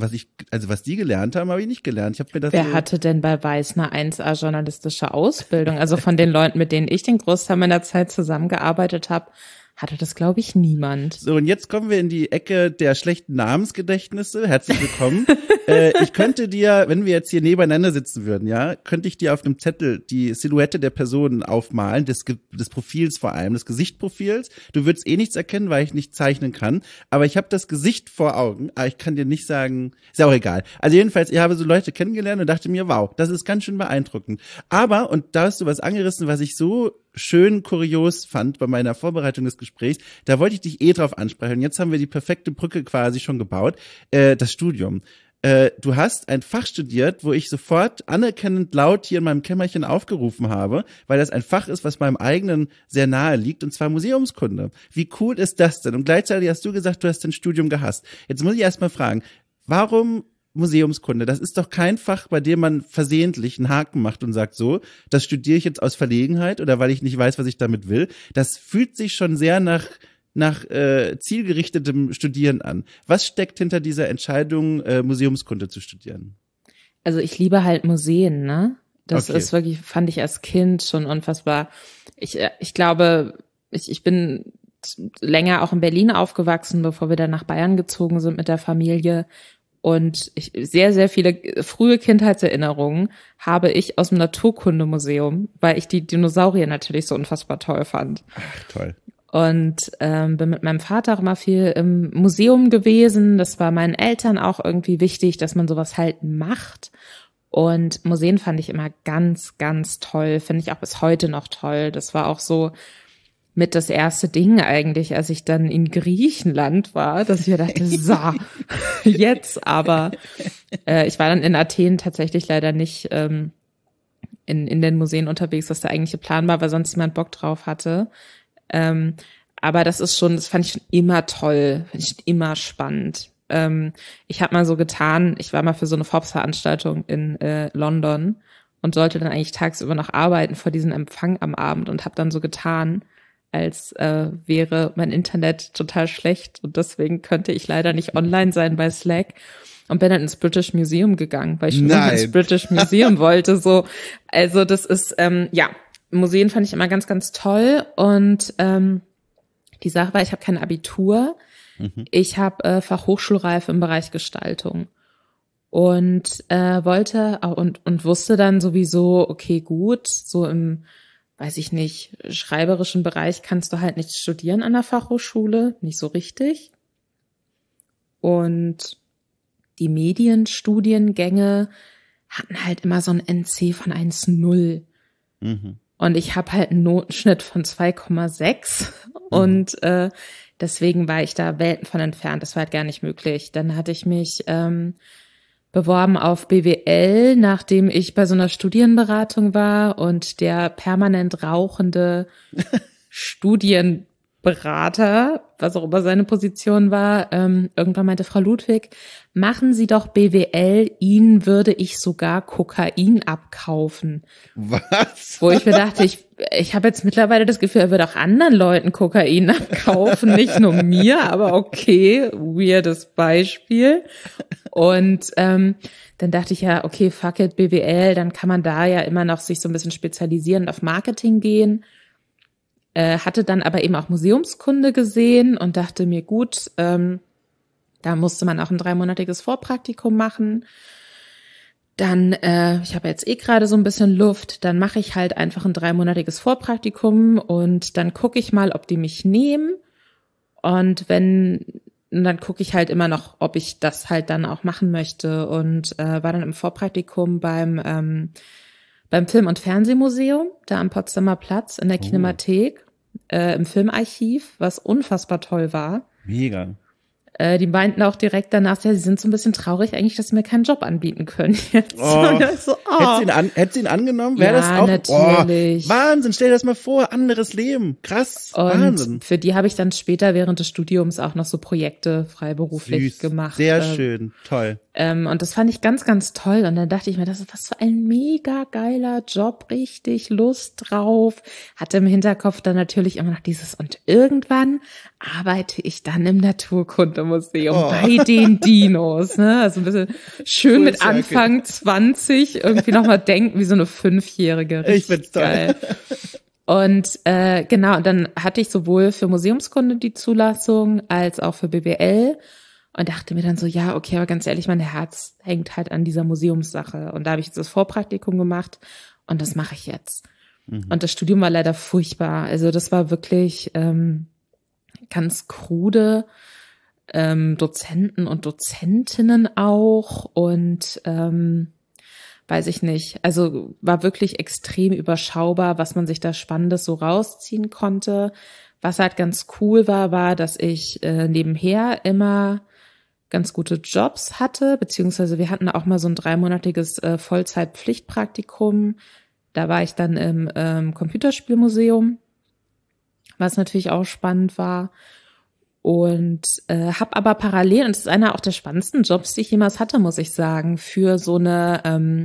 was die gelernt haben, habe ich nicht gelernt. Wer hatte denn bei Weiß eine 1A journalistische Ausbildung? Also von den Leuten, mit denen ich den Großteil meiner Zeit zusammengearbeitet habe, hatte das, glaube ich, niemand. So, und jetzt kommen wir in die Ecke der schlechten Namensgedächtnisse. Herzlich willkommen. Ich könnte dir, wenn wir jetzt hier nebeneinander sitzen würden, ja, könnte ich dir auf einem Zettel die Silhouette der Person aufmalen, des Profils vor allem, des Gesichtprofils. Du würdest eh nichts erkennen, weil ich nicht zeichnen kann. Aber ich habe das Gesicht vor Augen. Aber ich kann dir nicht sagen, ist ja auch egal. Also jedenfalls, ich habe so Leute kennengelernt und dachte mir, wow, das ist ganz schön beeindruckend. Aber, und da hast du was angerissen, was ich so schön kurios fand bei meiner Vorbereitung des Gesprächs, da wollte ich dich drauf ansprechen. Und jetzt haben wir die perfekte Brücke quasi schon gebaut, das Studium. Du hast ein Fach studiert, wo ich sofort anerkennend laut hier in meinem Kämmerchen aufgerufen habe, weil das ein Fach ist, was meinem eigenen sehr nahe liegt, und zwar Museumskunde. Wie cool ist das denn? Und gleichzeitig hast du gesagt, du hast dein Studium gehasst. Jetzt muss ich erst mal fragen, warum Museumskunde? Das ist doch kein Fach, bei dem man versehentlich einen Haken macht und sagt, so, das studiere ich jetzt aus Verlegenheit oder weil ich nicht weiß, was ich damit will. Das fühlt sich schon sehr nach zielgerichtetem Studieren an. Was steckt hinter dieser Entscheidung, Museumskunde zu studieren? Also ich liebe halt Museen, ne? Das ist wirklich, fand ich als Kind schon unfassbar. Ich glaube, ich bin länger auch in Berlin aufgewachsen, bevor wir dann nach Bayern gezogen sind mit der Familie. Und sehr, sehr viele frühe Kindheitserinnerungen habe ich aus dem Naturkundemuseum, weil ich die Dinosaurier natürlich so unfassbar toll fand. Ach, toll. Und bin mit meinem Vater auch immer viel im Museum gewesen. Das war meinen Eltern auch irgendwie wichtig, dass man sowas halt macht. Und Museen fand ich immer ganz, ganz toll. Finde ich auch bis heute noch toll. Das war auch so mit das erste Ding eigentlich, als ich dann in Griechenland war, dass ich mir dachte, so, jetzt aber. Ich war dann in Athen tatsächlich leider nicht in den Museen unterwegs, was der eigentliche Plan war, weil sonst jemand Bock drauf hatte. Aber das fand ich schon immer toll, fand ich schon immer spannend. Ich habe mal so getan, ich war mal für so eine Forbes-Veranstaltung in London und sollte dann eigentlich tagsüber noch arbeiten vor diesem Empfang am Abend und habe dann so getan, als wäre mein Internet total schlecht und deswegen könnte ich leider nicht online sein bei Slack und bin dann ins British Museum gegangen, weil ich ins British Museum wollte. So, also das ist Museen fand ich immer ganz, ganz toll und die Sache war, ich habe kein Abitur, ich habe Fachhochschulreife im Bereich Gestaltung und wollte und wusste dann sowieso, okay, gut, so im weiß ich nicht, schreiberischen Bereich kannst du halt nicht studieren an der Fachhochschule, nicht so richtig. Und die Medienstudiengänge hatten halt immer so ein NC von 1,0. Und ich habe halt einen Notenschnitt von 2,6 und deswegen war ich da Welten von entfernt. Das war halt gar nicht möglich. Dann hatte ich mich beworben auf BWL, nachdem ich bei so einer Studienberatung war und der permanent rauchende Studienberater, was auch immer seine Position war, irgendwann meinte, Frau Ludwig, machen Sie doch BWL, Ihnen würde ich sogar Kokain abkaufen. Was? Wo ich mir dachte, ich habe jetzt mittlerweile das Gefühl, er würde auch anderen Leuten Kokain abkaufen, nicht nur mir, aber okay, weirdes Beispiel. Und dann dachte ich ja, okay, fuck it, BWL, dann kann man da ja immer noch sich so ein bisschen spezialisieren und auf Marketing gehen. Hatte dann aber eben auch Museumskunde gesehen und dachte mir, gut, da musste man auch ein 3-monatiges Vorpraktikum machen. Dann, ich habe jetzt gerade so ein bisschen Luft, dann mache ich halt einfach ein 3-monatiges Vorpraktikum und dann gucke ich mal, ob die mich nehmen. Und dann gucke ich halt immer noch, ob ich das halt dann auch machen möchte. Und war dann im Vorpraktikum beim Film- und Fernsehmuseum, da am Potsdamer Platz in der Kinemathek, im Filmarchiv, was unfassbar toll war. Mega. Die meinten auch direkt danach, ja, sie sind so ein bisschen traurig eigentlich, dass sie mir keinen Job anbieten können jetzt. So, Hättest du ihn angenommen? Wäre das auch? Natürlich. Wahnsinn, stell dir das mal vor, anderes Leben. Krass, und Wahnsinn. Für die habe ich dann später während des Studiums auch noch so Projekte freiberuflich gemacht. Sehr schön, toll. Und das fand ich ganz, ganz toll. Und dann dachte ich mir, das ist was für ein mega geiler Job, richtig Lust drauf. Hatte im Hinterkopf dann natürlich immer noch dieses, und irgendwann arbeite ich dann im Naturkundemuseum bei den Dinos. Ne? Also ein bisschen schön cool, mit Anfang 20 irgendwie nochmal denken wie so eine 5-Jährige. Richtig, ich find's toll. Geil. Und genau, und dann hatte ich sowohl für Museumskunde die Zulassung als auch für BWL. Und dachte mir dann so, ja, okay, aber ganz ehrlich, mein Herz hängt halt an dieser Museumssache. Und da habe ich jetzt das Vorpraktikum gemacht und das mache ich jetzt. Und das Studium war leider furchtbar. Also das war wirklich ganz krude, Dozenten und Dozentinnen auch und weiß ich nicht. Also war wirklich extrem überschaubar, was man sich da Spannendes so rausziehen konnte. Was halt ganz cool war, dass ich nebenher immer ganz gute Jobs hatte, beziehungsweise wir hatten auch mal so ein 3-monatiges Vollzeit-Pflichtpraktikum. Da war ich dann im Computerspielmuseum, was natürlich auch spannend war. Und habe aber parallel, und das ist einer auch der spannendsten Jobs, die ich jemals hatte, muss ich sagen, für so eine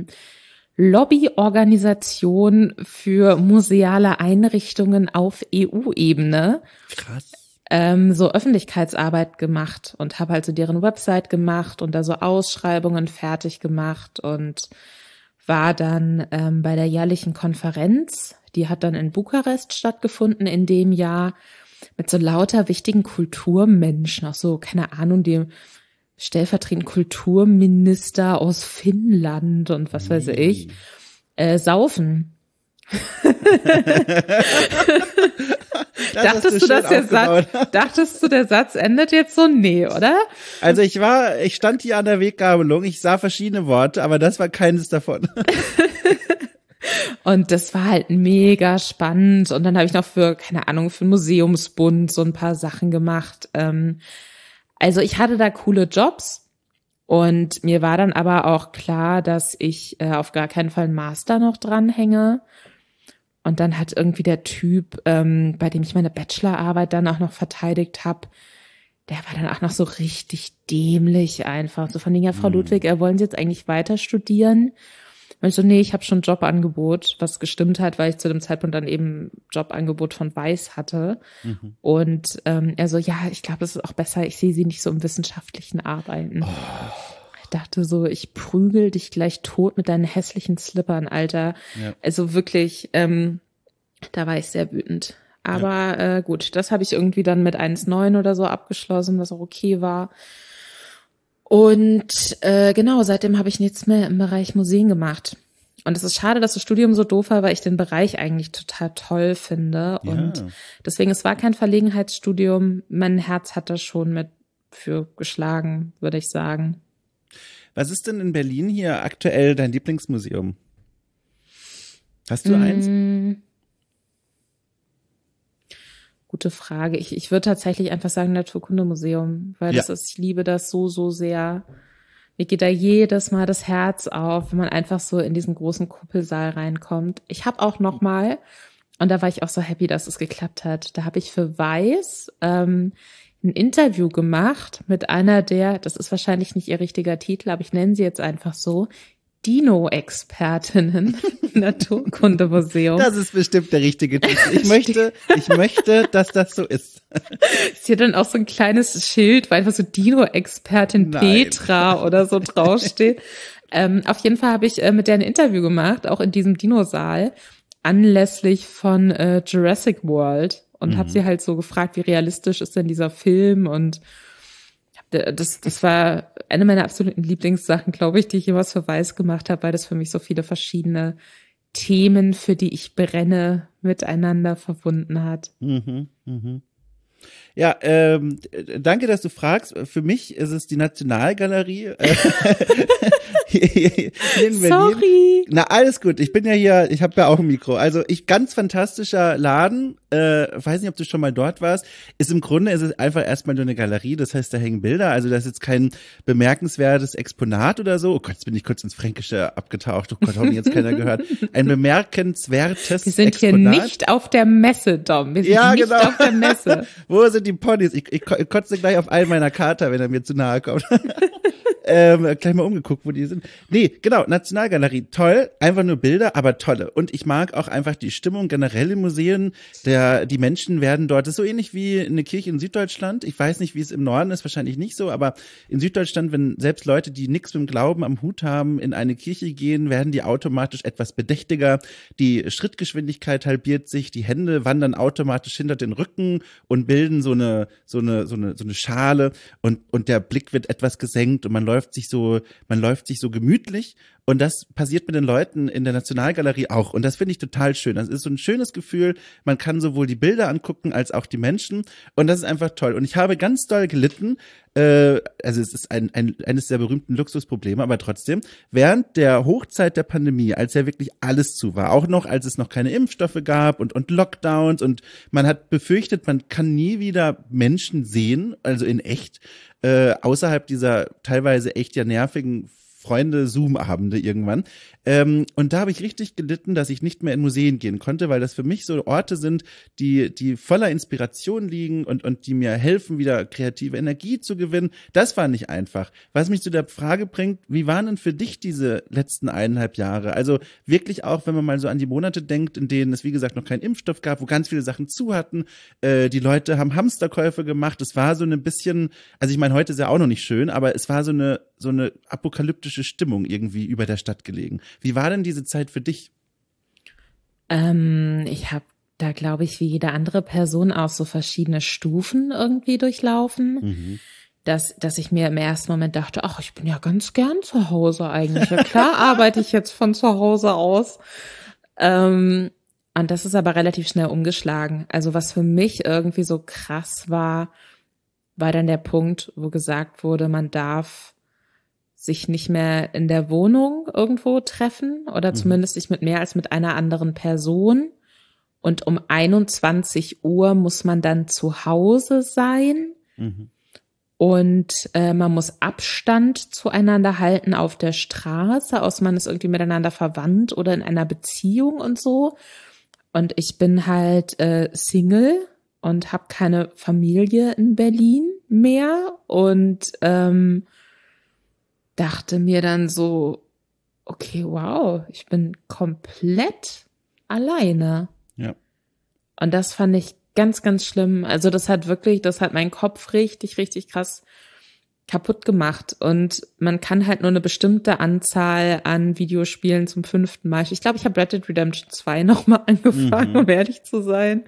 Lobbyorganisation für museale Einrichtungen auf EU-Ebene. Krass. So Öffentlichkeitsarbeit gemacht und habe halt so deren Website gemacht und da so Ausschreibungen fertig gemacht und war dann bei der jährlichen Konferenz, die hat dann in Bukarest stattgefunden in dem Jahr, mit so lauter wichtigen Kulturmenschen, auch so, keine Ahnung, die stellvertretend Kulturminister aus Finnland und was weiß ich, saufen. Dachtest du, der Satz endet jetzt so? Nee, oder? Also ich stand hier an der Weggabelung, ich sah verschiedene Worte, aber das war keines davon. Und das war halt mega spannend. Und dann habe ich noch für den Museumsbund so ein paar Sachen gemacht. Also ich hatte da coole Jobs und mir war dann aber auch klar, dass ich auf gar keinen Fall einen Master noch dranhänge. Und dann hat irgendwie der Typ, bei dem ich meine Bachelorarbeit dann auch noch verteidigt habe, der war dann auch noch so richtig dämlich einfach. So von wegen, ja, Frau Ludwig, wollen Sie jetzt eigentlich weiter studieren? Und ich so, nee, ich habe schon ein Jobangebot, was gestimmt hat, weil ich zu dem Zeitpunkt dann eben Jobangebot von Weiß hatte. Und er so, ja, ich glaube, es ist auch besser, ich sehe Sie nicht so im wissenschaftlichen Arbeiten. Ich dachte so, ich prügel dich gleich tot mit deinen hässlichen Slippern, Alter. Ja. Also wirklich, da war ich sehr wütend. Aber gut, das habe ich irgendwie dann mit 1,9 oder so abgeschlossen, was auch okay war. Und genau, seitdem habe ich nichts mehr im Bereich Museen gemacht. Und es ist schade, dass das Studium so doof war, weil ich den Bereich eigentlich total toll finde. Ja. Und deswegen, es war kein Verlegenheitsstudium. Mein Herz hat da schon mit für geschlagen, würde ich sagen. Was ist denn in Berlin hier aktuell dein Lieblingsmuseum? Hast du eins? Gute Frage. Ich würde tatsächlich einfach sagen Naturkundemuseum, weil das ist, ich liebe das so, so sehr. Mir geht da jedes Mal das Herz auf, wenn man einfach so in diesen großen Kuppelsaal reinkommt. Ich habe auch noch mal, und da war ich auch so happy, dass es geklappt hat, da habe ich für Weiß ein Interview gemacht mit einer das ist wahrscheinlich nicht ihr richtiger Titel, aber ich nenne sie jetzt einfach so, Dino-Expertinnen im Naturkundemuseum. Das ist bestimmt der richtige Titel. Ich möchte, dass das so ist. Ist hier dann auch so ein kleines Schild, weil einfach so Dino-Expertin Petra oder so draufsteht. Auf jeden Fall habe ich mit der ein Interview gemacht, auch in diesem Dinosaal, anlässlich von Jurassic World. Und habe sie halt so gefragt, wie realistisch ist denn dieser Film? Und das war eine meiner absoluten Lieblingssachen, glaube ich, die ich jemals für Weiß gemacht habe, weil das für mich so viele verschiedene Themen, für die ich brenne, miteinander verbunden hat. Ja, danke, dass du fragst. Für mich ist es die Nationalgalerie. Hier in Berlin. Sorry. Na, alles gut. Ich bin ja hier, ich habe ja auch ein Mikro. Also ganz fantastischer Laden. Weiß nicht, ob du schon mal dort warst. Ist es einfach erstmal nur eine Galerie. Das heißt, da hängen Bilder. Also das ist jetzt kein bemerkenswertes Exponat oder so. Oh Gott, jetzt bin ich kurz ins Fränkische abgetaucht. Oh Gott, hoffentlich jetzt keiner gehört. Ein bemerkenswertes Exponat. Wir sind hier nicht auf der Messe, Dom. Wir sind nicht auf der Messe. Wo sind die Ponys? Ich kotze gleich auf einen meiner Kater, wenn er mir zu nahe kommt. Gleich mal umgeguckt, wo die sind. Nee, genau, Nationalgalerie, toll, einfach nur Bilder, aber tolle. Und ich mag auch einfach die Stimmung generell in Museen. Die Menschen werden dort, das ist so ähnlich wie eine Kirche in Süddeutschland. Ich weiß nicht, wie es im Norden ist, wahrscheinlich nicht so, aber in Süddeutschland, wenn selbst Leute, die nichts mit dem Glauben am Hut haben, in eine Kirche gehen, werden die automatisch etwas bedächtiger. Die Schrittgeschwindigkeit halbiert sich, die Hände wandern automatisch hinter den Rücken und bilden so eine Schale und der Blick wird etwas gesenkt und man läuft sich so gemütlich. Und das passiert mit den Leuten in der Nationalgalerie auch. Und das finde ich total schön. Das ist so ein schönes Gefühl. Man kann sowohl die Bilder angucken als auch die Menschen. Und das ist einfach toll. Und ich habe ganz doll gelitten. Also es ist eines der berühmten Luxusprobleme, aber trotzdem, während der Hochzeit der Pandemie, als ja wirklich alles zu war, auch noch, als es noch keine Impfstoffe gab und Lockdowns und man hat befürchtet, man kann nie wieder Menschen sehen, also in echt, außerhalb dieser teilweise echt ja nervigen Freunde-Zoom-Abende irgendwann. Und da habe ich richtig gelitten, dass ich nicht mehr in Museen gehen konnte, weil das für mich so Orte sind, die voller Inspiration liegen und die mir helfen, wieder kreative Energie zu gewinnen. Das war nicht einfach. Was mich zu der Frage bringt, wie waren denn für dich diese letzten 1,5 Jahre? Also wirklich auch, wenn man mal so an die Monate denkt, in denen es, wie gesagt, noch keinen Impfstoff gab, wo ganz viele Sachen zu hatten. Die Leute haben Hamsterkäufe gemacht. Es war so ein bisschen, also ich meine, heute ist ja auch noch nicht schön, aber es war so eine apokalyptische Stimmung irgendwie über der Stadt gelegen. Wie war denn diese Zeit für dich? Ich habe da, glaube ich, wie jede andere Person auch so verschiedene Stufen irgendwie durchlaufen. dass ich mir im ersten Moment dachte, ach, ich bin ja ganz gern zu Hause eigentlich. Ja klar arbeite ich jetzt von zu Hause aus. Und das ist aber relativ schnell umgeschlagen. Also was für mich irgendwie so krass war dann der Punkt, wo gesagt wurde, man darf sich nicht mehr in der Wohnung irgendwo treffen oder zumindest nicht mit mehr als mit einer anderen Person. Und um 21 Uhr muss man dann zu Hause sein. Und man muss Abstand zueinander halten auf der Straße, außer man ist irgendwie miteinander verwandt oder in einer Beziehung und so. Und ich bin halt Single und habe keine Familie in Berlin mehr und dachte mir dann so, okay, wow, ich bin komplett alleine. Ja. Und das fand ich ganz, ganz schlimm. Also das hat meinen Kopf richtig, richtig krass kaputt gemacht. Und man kann halt nur eine bestimmte Anzahl an Videospielen zum 5. Mal. Ich glaube, ich habe Red Dead Redemption 2 nochmal angefangen, um ehrlich zu sein.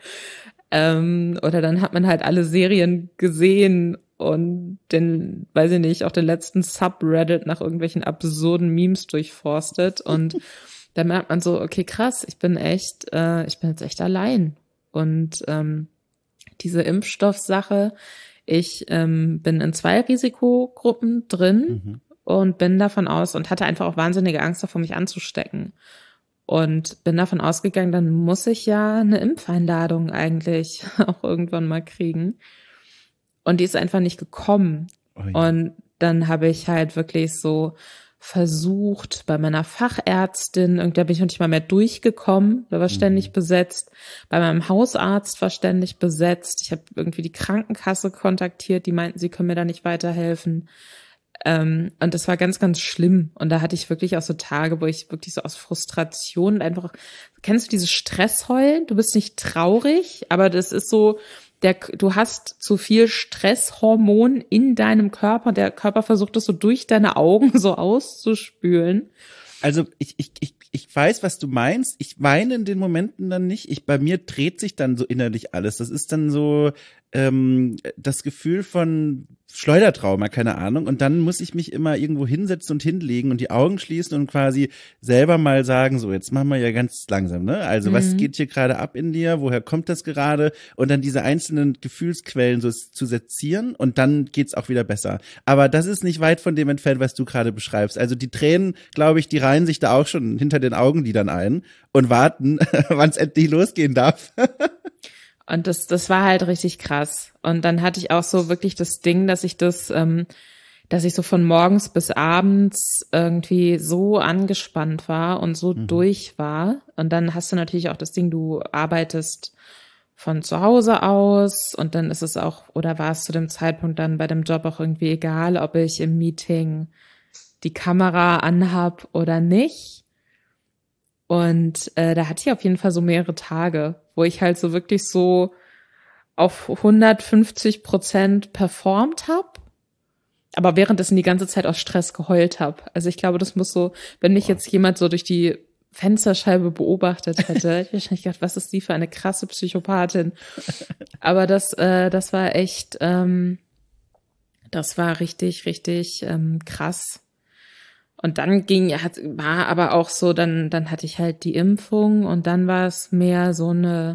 Oder dann hat man halt alle Serien gesehen und weiß ich nicht, auch den letzten Subreddit nach irgendwelchen absurden Memes durchforstet. Und da merkt man so, okay, krass, ich bin jetzt echt allein. Und diese Impfstoffsache, ich bin in 2 Risikogruppen drin und bin davon aus und hatte einfach auch wahnsinnige Angst davor, mich anzustecken. Und bin davon ausgegangen, dann muss ich ja eine Impfeinladung eigentlich auch irgendwann mal kriegen. Und die ist einfach nicht gekommen. Oh ja. Und dann habe ich halt wirklich so versucht bei meiner Fachärztin, irgendwie bin ich noch nicht mal mehr durchgekommen, da war ständig besetzt, bei meinem Hausarzt war ständig besetzt, ich habe irgendwie die Krankenkasse kontaktiert, die meinten, sie können mir da nicht weiterhelfen. Und das war ganz, ganz schlimm. Und da hatte ich wirklich auch so Tage, wo ich wirklich so aus Frustration einfach, kennst du dieses Stressheulen? Du bist nicht traurig, aber das ist so, du hast zu viel Stresshormon in deinem Körper, der Körper versucht das so durch deine Augen so auszuspülen. Also ich weiß, was du meinst. Ich weine in den Momenten dann nicht. Bei mir dreht sich dann so innerlich alles. Das ist dann so das Gefühl von Schleudertrauma, keine Ahnung. Und dann muss ich mich immer irgendwo hinsetzen und hinlegen und die Augen schließen und quasi selber mal sagen, so jetzt machen wir ja ganz langsam, ne? Also was geht hier gerade ab in dir? Woher kommt das gerade? Und dann diese einzelnen Gefühlsquellen so zu sezieren und dann geht's auch wieder besser. Aber das ist nicht weit von dem entfernt, was du gerade beschreibst. Also die Tränen, glaube ich, die reihen sich da auch schon hinter den Augenlidern ein und warten, wann es endlich losgehen darf. Und das war halt richtig krass. Und dann hatte ich auch so wirklich das Ding, dass ich so von morgens bis abends irgendwie so angespannt war und so durch war. Und dann hast du natürlich auch das Ding, du arbeitest von zu Hause aus und dann ist es auch, oder war es zu dem Zeitpunkt dann bei dem Job auch irgendwie egal, ob ich im Meeting die Kamera anhab oder nicht. Und da hatte ich auf jeden Fall so mehrere Tage, wo ich halt so wirklich so auf 150% performt habe, aber währenddessen die ganze Zeit aus Stress geheult habe. Also ich glaube, das muss so, wenn mich jetzt jemand so durch die Fensterscheibe beobachtet hätte, hätte ich wahrscheinlich gedacht, was ist die für eine krasse Psychopathin. Aber das war echt, das war richtig, richtig krass. Und dann war aber auch so, dann hatte ich halt die Impfung und dann war es mehr so eine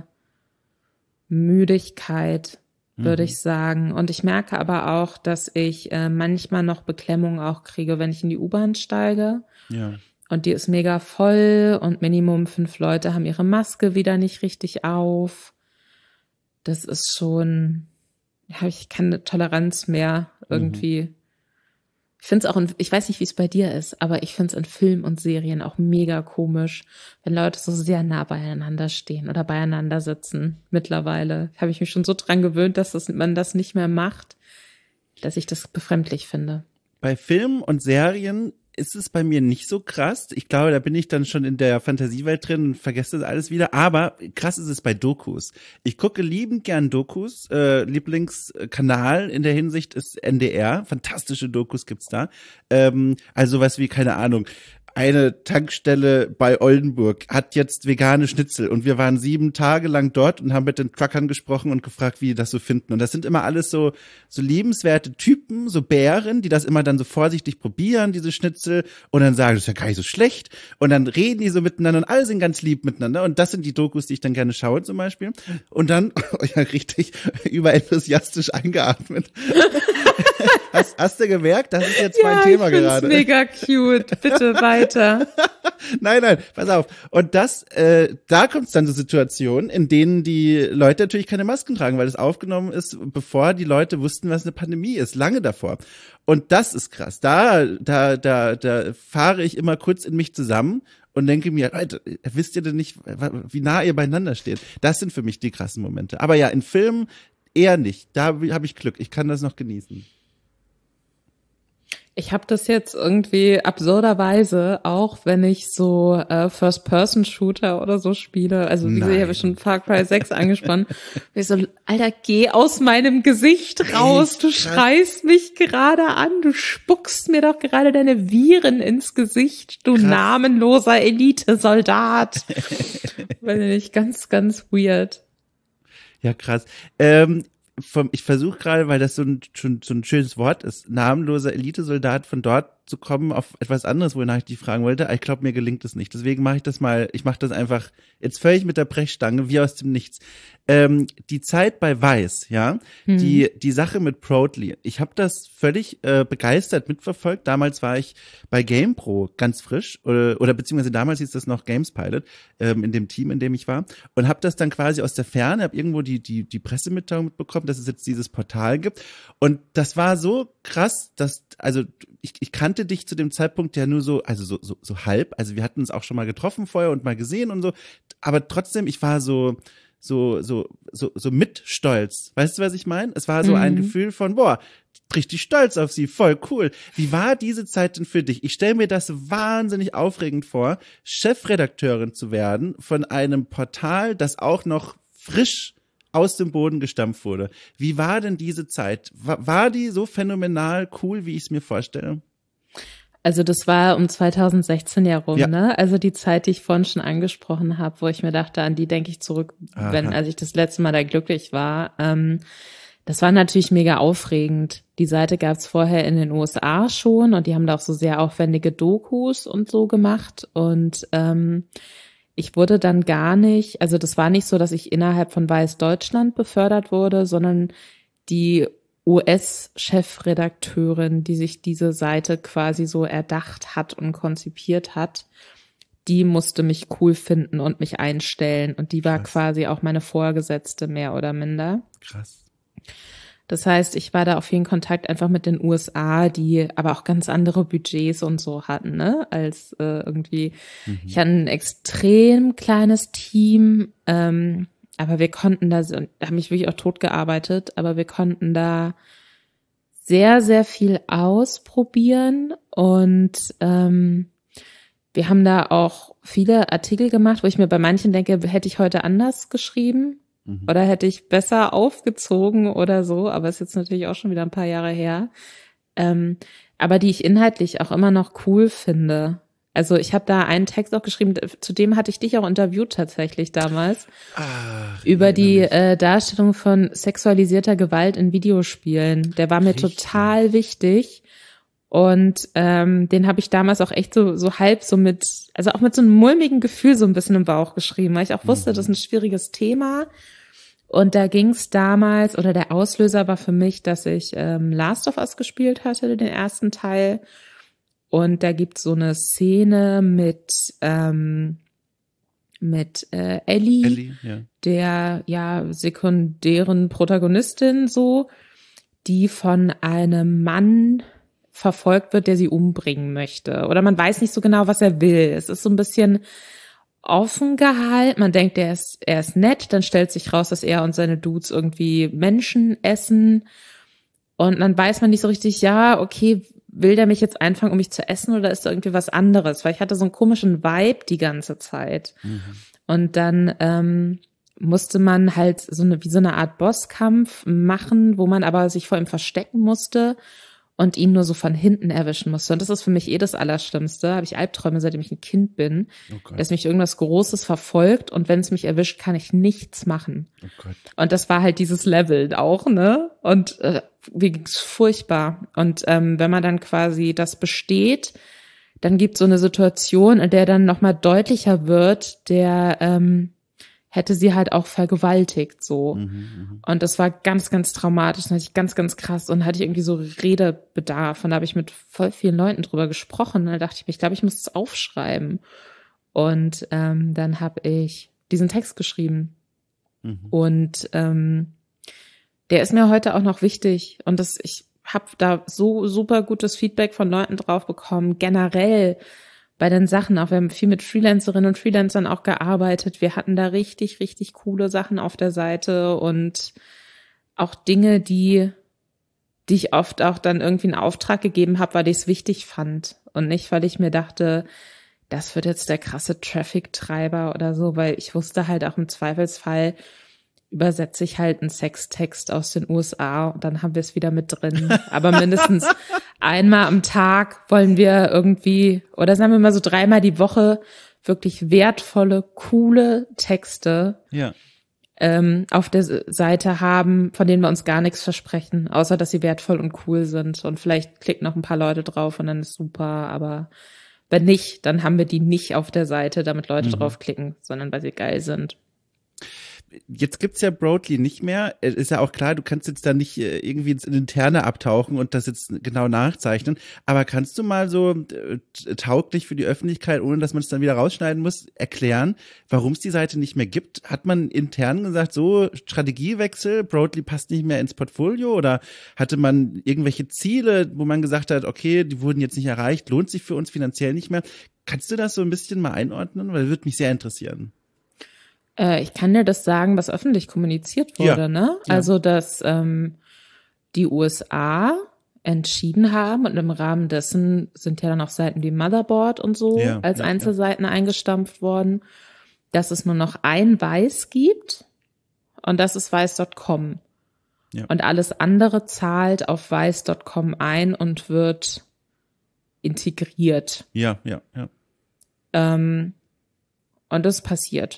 Müdigkeit, würde ich sagen. Und ich merke aber auch, dass ich manchmal noch Beklemmung auch kriege, wenn ich in die U-Bahn steige. Ja. Und die ist mega voll und Minimum 5 Leute haben ihre Maske wieder nicht richtig auf. Das ist schon, habe ich keine Toleranz mehr irgendwie. Ich finde es auch, ich weiß nicht, wie es bei dir ist, aber ich finde es in Filmen und Serien auch mega komisch, wenn Leute so sehr nah beieinander stehen oder beieinander sitzen. Mittlerweile habe ich mich schon so dran gewöhnt, dass man das nicht mehr macht, dass ich das befremdlich finde. Bei Filmen und Serien ist es bei mir nicht so krass. Ich glaube, da bin ich dann schon in der Fantasiewelt drin und vergesse das alles wieder. Aber krass ist es bei Dokus. Ich gucke liebend gern Dokus. Lieblingskanal in der Hinsicht ist NDR. Fantastische Dokus gibt's da. Also was wie, keine Ahnung, eine Tankstelle bei Oldenburg hat jetzt vegane Schnitzel und wir waren 7 Tage lang dort und haben mit den Truckern gesprochen und gefragt, wie die das so finden. Und das sind immer alles so liebenswerte Typen, so Bären, die das immer dann so vorsichtig probieren, diese Schnitzel, und dann sagen, das ist ja gar nicht so schlecht. Und dann reden die so miteinander und alle sind ganz lieb miteinander. Und das sind die Dokus, die ich dann gerne schaue zum Beispiel. Und dann, ja, richtig überenthusiastisch eingeatmet. Hast du gemerkt? Das ist jetzt mein Thema gerade. Mega cute. Bitte weiter. Nein, pass auf. Und da kommt es dann zu Situationen, in denen die Leute natürlich keine Masken tragen, weil das aufgenommen ist, bevor die Leute wussten, was eine Pandemie ist, lange davor. Und das ist krass. Da fahre ich immer kurz in mich zusammen und denke mir, Leute, wisst ihr denn nicht, wie nah ihr beieinander steht? Das sind für mich die krassen Momente. Aber ja, in Filmen eher nicht. Da habe ich Glück. Ich kann das noch genießen. Ich habe das jetzt irgendwie absurderweise, auch wenn ich so First-Person-Shooter oder so spiele, also wie gesagt, ich habe schon Far Cry 6 angespannt, ich so, Alter, geh aus meinem Gesicht raus, du schreist mich gerade an, du spuckst mir doch gerade deine Viren ins Gesicht, du namenloser Elite-Soldat. Weiß nicht, ganz, ganz weird. Ja, krass. Ich versuche gerade, weil das so ein schönes Wort ist, namenloser Elitesoldat, von dort zu kommen auf etwas anderes, wonach ich dich fragen wollte. Ich glaube, mir gelingt es nicht. Deswegen mache ich mache das einfach jetzt völlig mit der Brechstange, wie aus dem Nichts. Die Zeit bei Vice, ja, die Sache mit Proudly, ich habe das völlig begeistert mitverfolgt. Damals war ich bei GamePro ganz frisch, oder beziehungsweise damals hieß das noch Games Pilot, in dem Team, in dem ich war, und habe das dann quasi aus der Ferne, habe irgendwo die Pressemitteilung mitbekommen, dass es jetzt dieses Portal gibt. Und das war so krass, dass, also ich kannte dich zu dem Zeitpunkt ja nur so halb, also wir hatten uns auch schon mal getroffen vorher und mal gesehen und so, aber trotzdem, ich war so mit Stolz. Weißt du, was ich meine? Es war so ein Gefühl von, boah, richtig stolz auf sie, voll cool. Wie war diese Zeit denn für dich? Ich stelle mir das wahnsinnig aufregend vor, Chefredakteurin zu werden von einem Portal, das auch noch frisch aus dem Boden gestampft wurde. Wie war denn diese Zeit? War die so phänomenal cool, wie ich es mir vorstelle? Also das war um 2016 herum, ja. Ne? Also die Zeit, die ich vorhin schon angesprochen habe, wo ich mir dachte, an die denke ich zurück, als ich das letzte Mal da glücklich war. Das war natürlich mega aufregend. Die Seite gab es vorher in den USA schon und die haben da auch so sehr aufwendige Dokus und so gemacht. Und ich wurde dann gar nicht, also das war nicht so, dass ich innerhalb von Vice Deutschland befördert wurde, sondern die US-Chefredakteurin, die sich diese Seite quasi so erdacht hat und konzipiert hat, die musste mich cool finden und mich einstellen. Und die war quasi auch meine Vorgesetzte, mehr oder minder. Krass. Das heißt, ich war da auf jeden Kontakt einfach mit den USA, die aber auch ganz andere Budgets und so hatten, ne, als irgendwie. Ich hatte ein extrem kleines Team, aber wir konnten da haben mich wirklich auch tot gearbeitet, aber wir konnten da sehr, sehr viel ausprobieren und wir haben da auch viele Artikel gemacht, wo ich mir bei manchen denke, hätte ich heute anders geschrieben oder hätte ich besser aufgezogen oder so, aber ist jetzt natürlich auch schon wieder ein paar Jahre her, aber die ich inhaltlich auch immer noch cool finde. Also ich habe da einen Text auch geschrieben, zu dem hatte ich dich auch interviewt tatsächlich damals, über die Darstellung von sexualisierter Gewalt in Videospielen. Der war mir total wichtig und den habe ich damals auch echt so halb so also auch mit so einem mulmigen Gefühl so ein bisschen im Bauch geschrieben, weil ich auch wusste, das ist ein schwieriges Thema. Und da ging es damals, oder der Auslöser war für mich, dass ich Last of Us gespielt hatte, den ersten Teil. Und da gibt's so eine Szene mit Ellie, der sekundären Protagonistin so, die von einem Mann verfolgt wird, der sie umbringen möchte. Oder man weiß nicht so genau, was er will. Es ist so ein bisschen offen gehalten. Man denkt, er ist nett, dann stellt sich raus, dass er und seine Dudes irgendwie Menschen essen. Und dann weiß man nicht so richtig, ja, okay, will der mich jetzt einfangen, um mich zu essen, oder ist da irgendwie was anderes? Weil ich hatte so einen komischen Vibe die ganze Zeit. Und dann musste man halt wie so eine Art Bosskampf machen, wo man aber sich vor ihm verstecken musste. und ihn nur so von hinten erwischen musste. Und das ist für mich das Allerschlimmste. Habe ich Albträume, seitdem ich ein Kind bin, dass mich irgendwas Großes verfolgt und wenn es mich erwischt, kann ich nichts machen. Oh Gott. Und das war halt dieses Level auch, ne? Und mir ging's furchtbar. Und wenn man dann quasi das besteht, dann gibt es so eine Situation, in der dann nochmal deutlicher wird, der hätte sie halt auch vergewaltigt, so. Und das war ganz, ganz traumatisch. Dann hatte ich ganz, ganz krass und hatte ich irgendwie so Redebedarf. Und da habe ich mit voll vielen Leuten drüber gesprochen. Und dann dachte ich glaube, ich muss es aufschreiben. Und dann habe ich diesen Text geschrieben. Und der ist mir heute auch noch wichtig. Und ich habe da so super gutes Feedback von Leuten drauf bekommen, generell bei den Sachen auch. Wir haben viel mit Freelancerinnen und Freelancern auch gearbeitet. Wir hatten da richtig, richtig coole Sachen auf der Seite und auch Dinge, die ich oft auch dann irgendwie einen Auftrag gegeben habe, weil ich es wichtig fand und nicht, weil ich mir dachte, das wird jetzt der krasse Traffic-Treiber oder so, weil ich wusste halt auch im Zweifelsfall übersetze ich halt einen Sextext aus den USA und dann haben wir es wieder mit drin. Aber mindestens einmal am Tag wollen wir irgendwie, oder sagen wir mal so 3-mal die Woche, wirklich wertvolle, coole Texte auf der Seite haben, von denen wir uns gar nichts versprechen, außer dass sie wertvoll und cool sind. Und vielleicht klicken noch ein paar Leute drauf und dann ist super, aber wenn nicht, dann haben wir die nicht auf der Seite, damit Leute draufklicken, sondern weil sie geil sind. Jetzt gibt's ja Broadly nicht mehr. Ist ja auch klar, du kannst jetzt da nicht irgendwie ins Interne abtauchen und das jetzt genau nachzeichnen. Aber kannst du mal so tauglich für die Öffentlichkeit, ohne dass man es dann wieder rausschneiden muss, erklären, warum es die Seite nicht mehr gibt? Hat man intern gesagt, so Strategiewechsel, Broadly passt nicht mehr ins Portfolio? Oder hatte man irgendwelche Ziele, wo man gesagt hat, okay, die wurden jetzt nicht erreicht, lohnt sich für uns finanziell nicht mehr? Kannst du das so ein bisschen mal einordnen? Weil das würde mich sehr interessieren. Ich kann dir das sagen, was öffentlich kommuniziert wurde, ne? Ja. Also, dass die USA entschieden haben und im Rahmen dessen sind ja dann auch Seiten wie Motherboard und so als Einzelseiten eingestampft worden, dass es nur noch ein Weiß gibt und das ist Weiß.com. Ja. Und alles andere zahlt auf Weiß.com ein und wird integriert. Ja. Und das passiert.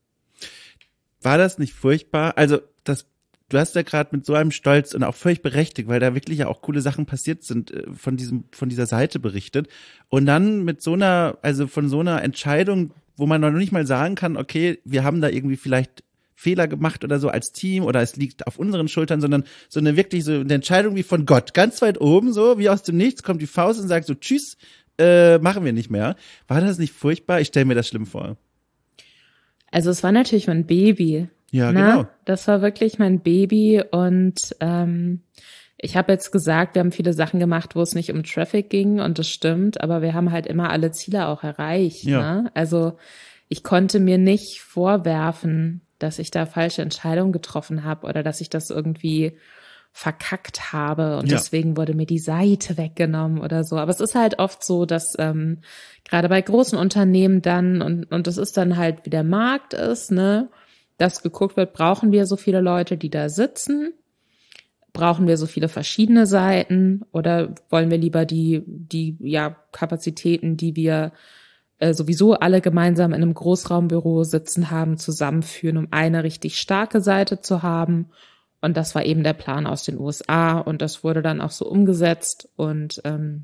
War das nicht furchtbar? Also du hast ja gerade mit so einem Stolz und auch völlig berechtigt, weil da wirklich ja auch coole Sachen passiert sind, von dieser Seite berichtet. Und dann mit von so einer Entscheidung, wo man noch nicht mal sagen kann, okay, wir haben da irgendwie vielleicht Fehler gemacht oder so als Team oder es liegt auf unseren Schultern, sondern so eine Entscheidung wie von Gott, ganz weit oben, so wie aus dem Nichts kommt die Faust und sagt so, tschüss, machen wir nicht mehr. War das nicht furchtbar? Ich stelle mir das schlimm vor. Also es war natürlich mein Baby. Ja, genau. Das war wirklich mein Baby und ich habe jetzt gesagt, wir haben viele Sachen gemacht, wo es nicht um Traffic ging und das stimmt, aber wir haben halt immer alle Ziele auch erreicht. Ja. Ne? Also ich konnte mir nicht vorwerfen, dass ich da falsche Entscheidungen getroffen habe oder dass ich das irgendwie verkackt habe und deswegen wurde mir die Seite weggenommen oder so. Aber es ist halt oft so, dass gerade bei großen Unternehmen dann, und das ist dann halt, wie der Markt ist, ne, dass geguckt wird, brauchen wir so viele Leute, die da sitzen? Brauchen wir so viele verschiedene Seiten? Oder wollen wir lieber die Kapazitäten, die wir sowieso alle gemeinsam in einem Großraumbüro sitzen haben, zusammenführen, um eine richtig starke Seite zu haben? Und das war eben der Plan aus den USA und das wurde dann auch so umgesetzt und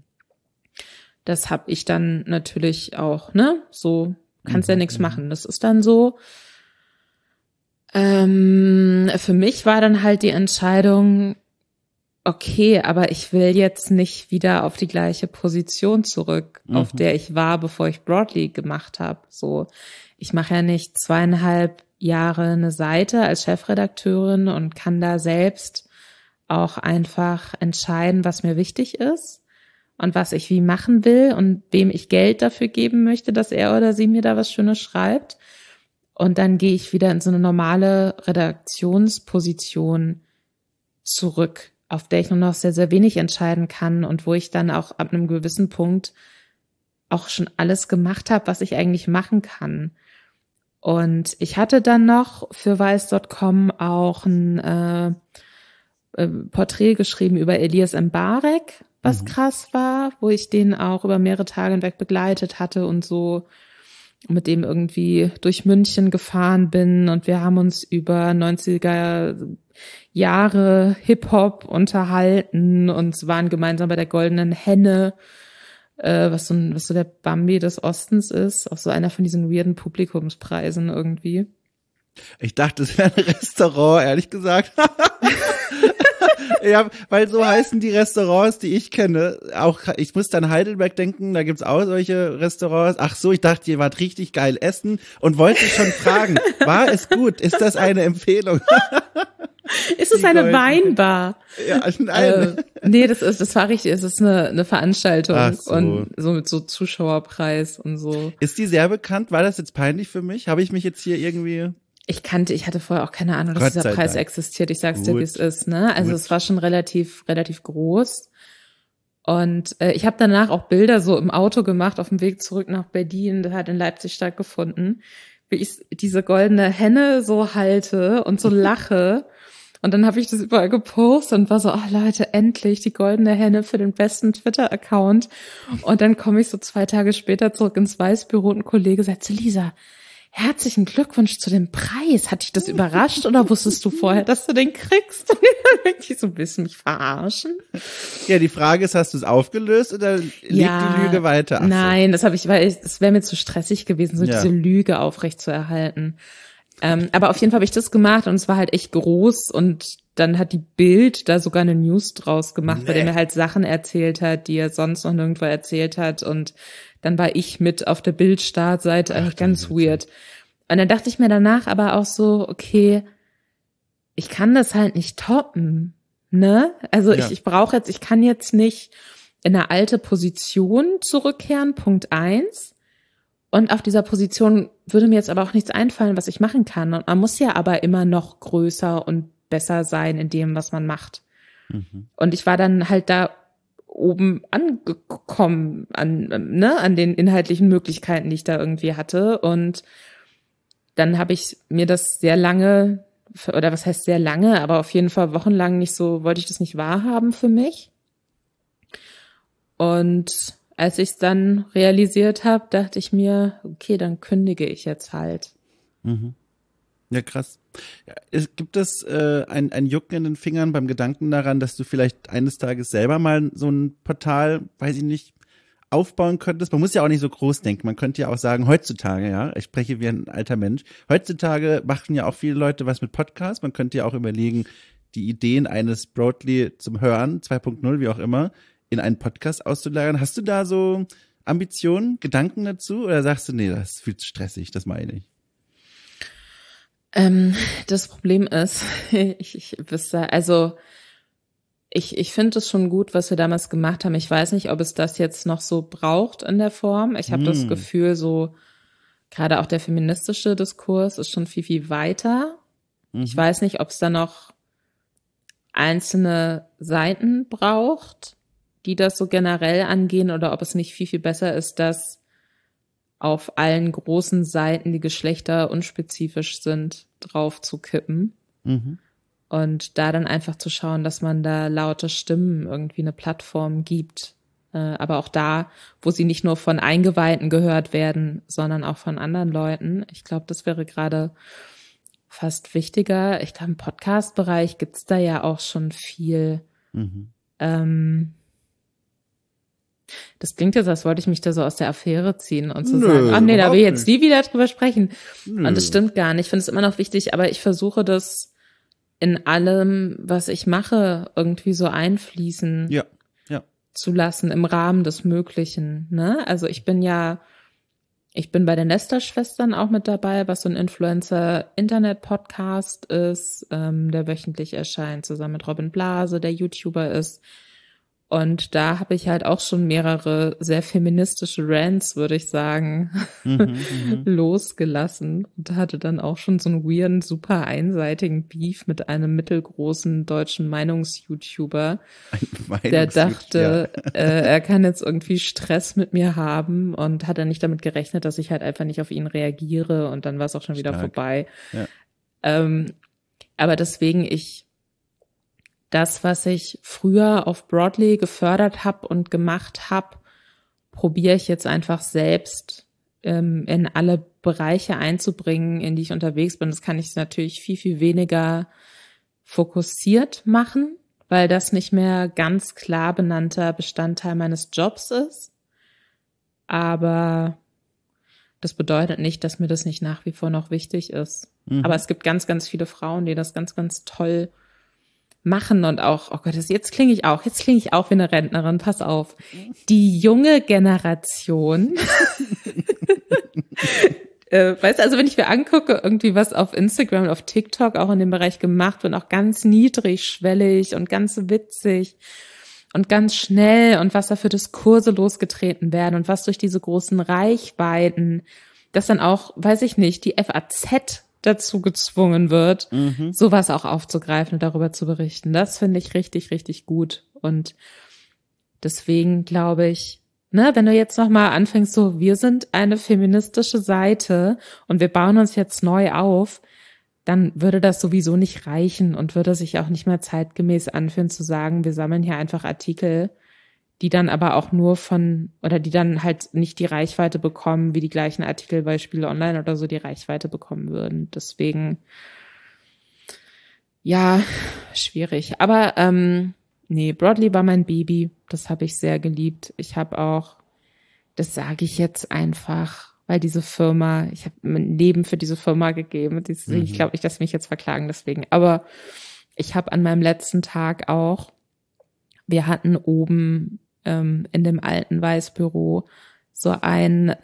das habe ich dann natürlich auch, ne, so kannst ja nichts machen, das ist dann so. Für mich war dann halt die Entscheidung, okay, aber ich will jetzt nicht wieder auf die gleiche Position zurück, auf der ich war, bevor ich Broadly gemacht habe. So, ich mache ja nicht 2,5 Jahre eine Seite als Chefredakteurin und kann da selbst auch einfach entscheiden, was mir wichtig ist und was ich wie machen will und wem ich Geld dafür geben möchte, dass er oder sie mir da was Schönes schreibt. Und dann gehe ich wieder in so eine normale Redaktionsposition zurück, auf der ich nur noch sehr, sehr wenig entscheiden kann und wo ich dann auch ab einem gewissen Punkt auch schon alles gemacht habe, was ich eigentlich machen kann. Und ich hatte dann noch für Weiß.com auch ein Porträt geschrieben über Elias Mbarek, was krass war, wo ich den auch über mehrere Tage hinweg begleitet hatte und so mit dem irgendwie durch München gefahren bin und wir haben uns über 90er Jahre Hip-Hop unterhalten und waren gemeinsam bei der Goldenen Henne, was so der Bambi des Ostens ist, auch so einer von diesen weirden Publikumspreisen irgendwie. Ich dachte, es wäre ein Restaurant, ehrlich gesagt. Ja, weil so heißen die Restaurants, die ich kenne. Auch ich musste an Heidelberg denken, da gibt's auch solche Restaurants. Ach so, ich dachte, ihr wart richtig geil essen und wollte schon fragen, war es gut? Ist das eine Empfehlung? Ist es eine Weinbar? Ja, nein. Nee, das war richtig, es ist eine Veranstaltung. Ach so. Und so mit so Zuschauerpreis und so. Ist die sehr bekannt? War das jetzt peinlich für mich? Habe ich mich jetzt hier irgendwie... Ich hatte vorher auch keine Ahnung, dass dieser Preis existiert. Ich sag's dir, wie es ist, ne? Also es war schon relativ groß. Und ich habe danach auch Bilder so im Auto gemacht auf dem Weg zurück nach Berlin. Das hat in Leipzig stattgefunden, wie ich diese goldene Henne so halte und so lache. Und dann habe ich das überall gepostet und war so, ach Leute, endlich die goldene Henne für den besten Twitter-Account. Und dann komme ich so 2 Tage später zurück ins Weißbüro und ein Kollege sagt, Lisa, herzlichen Glückwunsch zu dem Preis. Hat dich das überrascht oder wusstest du vorher, dass du den kriegst? Ich so, willst du mich verarschen? Ja, die Frage ist, hast du es aufgelöst oder liegt die Lüge weiter? Ach nein, das habe ich, weil es wäre mir zu stressig gewesen, so diese Lüge aufrecht zu erhalten. Aber auf jeden Fall habe ich das gemacht und es war halt echt groß und dann hat die Bild da sogar eine News draus gemacht, bei dem er halt Sachen erzählt hat, die er sonst noch nirgendwo erzählt hat und dann war ich mit auf der Bild-Startseite, eigentlich ganz weird. Und dann dachte ich mir danach aber auch so, okay, ich kann das halt nicht toppen, ne? Also ich kann jetzt nicht in eine alte Position zurückkehren, Punkt 1. Und auf dieser Position würde mir jetzt aber auch nichts einfallen, was ich machen kann. Und man muss ja aber immer noch größer und besser sein in dem, was man macht. Mhm. Und ich war dann halt da oben angekommen an den inhaltlichen Möglichkeiten, die ich da irgendwie hatte. Und dann habe ich mir das sehr lange, oder was heißt sehr lange, aber auf jeden Fall wochenlang wollte ich das nicht wahrhaben für mich. Und als ich es dann realisiert habe, dachte ich mir, okay, dann kündige ich jetzt halt. Mhm. Ja, krass. Ja, gibt es ein Jucken in den Fingern beim Gedanken daran, dass du vielleicht eines Tages selber mal so ein Portal, weiß ich nicht, aufbauen könntest? Man muss ja auch nicht so groß denken. Man könnte ja auch sagen, heutzutage, ja, ich spreche wie ein alter Mensch, heutzutage machen ja auch viele Leute was mit Podcasts. Man könnte ja auch überlegen, die Ideen eines Broadly zum Hören, 2.0, wie auch immer, in einen Podcast auszulagern. Hast du da so Ambitionen, Gedanken dazu? Oder sagst du, nee, das ist viel zu stressig, das meine ich? Das Problem ist, ich finde es schon gut, was wir damals gemacht haben. Ich weiß nicht, ob es das jetzt noch so braucht in der Form. Ich habe das Gefühl, so gerade auch der feministische Diskurs ist schon viel, viel weiter. Ich weiß nicht, ob es da noch einzelne Seiten braucht, die das so generell angehen, oder ob es nicht viel, viel besser ist, dass auf allen großen Seiten, die geschlechterunspezifisch sind, drauf zu kippen. Mhm. Und da dann einfach zu schauen, dass man da laute Stimmen irgendwie eine Plattform gibt. Aber auch da, wo sie nicht nur von Eingeweihten gehört werden, sondern auch von anderen Leuten. Ich glaube, das wäre gerade fast wichtiger. Ich glaube, im Podcast-Bereich gibt's da ja auch schon viel. Mhm. Das klingt jetzt, als wollte ich mich da so aus der Affäre ziehen und zu sagen, ach nee, da will ich jetzt nie wieder drüber sprechen. Nö. Und das stimmt gar nicht. Ich finde es immer noch wichtig, aber ich versuche das in allem, was ich mache, irgendwie so einfließen zu lassen im Rahmen des Möglichen. Ne? Also ich bin bei den Lester-Schwestern auch mit dabei, was so ein Influencer-Internet-Podcast ist, der wöchentlich erscheint, zusammen mit Robin Blase, der YouTuber ist. Und da habe ich halt auch schon mehrere sehr feministische Rants, würde ich sagen, losgelassen und hatte dann auch schon so einen weirden, super einseitigen Beef mit einem mittelgroßen deutschen Meinungs-YouTuber, der dachte, er kann jetzt irgendwie Stress mit mir haben und hat dann nicht damit gerechnet, dass ich halt einfach nicht auf ihn reagiere, und dann war es auch schon wieder vorbei. Ja. Aber deswegen, das, was ich früher auf Broadly gefördert habe und gemacht habe, probiere ich jetzt einfach selbst in alle Bereiche einzubringen, in die ich unterwegs bin. Das kann ich natürlich viel, viel weniger fokussiert machen, weil das nicht mehr ganz klar benannter Bestandteil meines Jobs ist. Aber das bedeutet nicht, dass mir das nicht nach wie vor noch wichtig ist. Mhm. Aber es gibt ganz, ganz viele Frauen, die das ganz, ganz toll machen und auch, oh Gott, jetzt klinge ich auch wie eine Rentnerin, pass auf. Die junge Generation, weißt du, also wenn ich mir angucke, irgendwie was auf Instagram und auf TikTok auch in dem Bereich gemacht wird, auch ganz niedrigschwellig und ganz witzig und ganz schnell und was da für Diskurse losgetreten werden und was durch diese großen Reichweiten, dass dann auch, weiß ich nicht, die FAZ dazu gezwungen wird, sowas auch aufzugreifen und darüber zu berichten. Das finde ich richtig, richtig gut. Und deswegen glaube ich, wenn du jetzt nochmal anfängst, so, wir sind eine feministische Seite und wir bauen uns jetzt neu auf, dann würde das sowieso nicht reichen und würde sich auch nicht mehr zeitgemäß anfühlen zu sagen, wir sammeln hier einfach Artikel, die dann aber auch nur die dann halt nicht die Reichweite bekommen, wie die gleichen Artikel bei Spiegel Online oder so die Reichweite bekommen würden. Deswegen, ja, schwierig. Aber nee, Broadly war mein Baby. Das habe ich sehr geliebt. Ich habe auch, das sage ich jetzt einfach, weil diese Firma, ich habe mein Leben für diese Firma gegeben. Ich glaube nicht, dass sie mich jetzt verklagen deswegen. Aber ich habe an meinem letzten Tag auch, wir hatten oben in dem alten Weißbüro so ein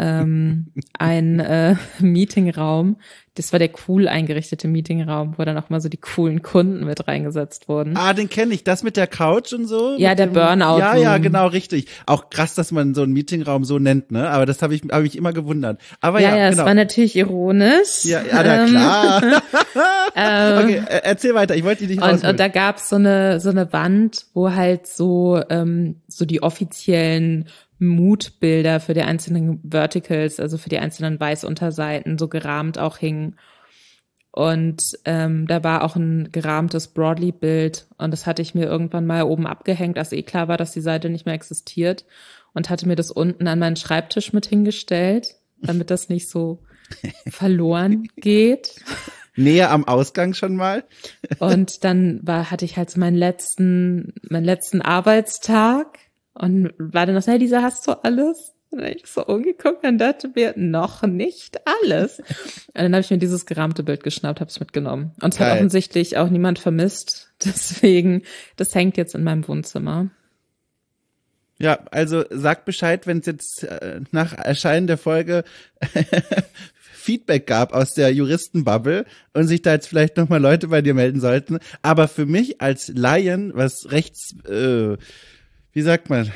Meetingraum. Das war der cool eingerichtete Meetingraum, wo dann auch mal so die coolen Kunden mit reingesetzt wurden. Ah, den kenne ich. Das mit der Couch und so? Ja, der Burnout. Ja, genau, richtig. Auch krass, dass man so einen Meetingraum so nennt, ne? Aber das habe ich immer gewundert. Aber ja, genau. Es war natürlich ironisch. Ja, na klar. Okay, erzähl weiter. Ich wollte dich nicht rausholen. Und da gab's so eine Wand, wo halt so die offiziellen Moodbilder für die einzelnen Verticals, also für die einzelnen Weißunterseiten so gerahmt auch hingen. Und da war auch ein gerahmtes Broadly-Bild und das hatte ich mir irgendwann mal oben abgehängt, als klar war, dass die Seite nicht mehr existiert und hatte mir das unten an meinen Schreibtisch mit hingestellt, damit das nicht so verloren geht. Näher am Ausgang schon mal. Und dann hatte ich halt so meinen letzten Arbeitstag und war dann noch, hey Lisa, hast du alles? Und dann habe ich so umgeguckt und dachte mir, noch nicht alles. Und dann habe ich mir dieses gerahmte Bild geschnappt, habe es mitgenommen. Und es hat offensichtlich auch niemand vermisst. Deswegen, das hängt jetzt in meinem Wohnzimmer. Ja, also sag Bescheid, wenn es jetzt nach Erscheinen der Folge Feedback gab aus der Juristenbubble und sich da jetzt vielleicht nochmal Leute bei dir melden sollten. Aber für mich als Laien, was wie sagt man,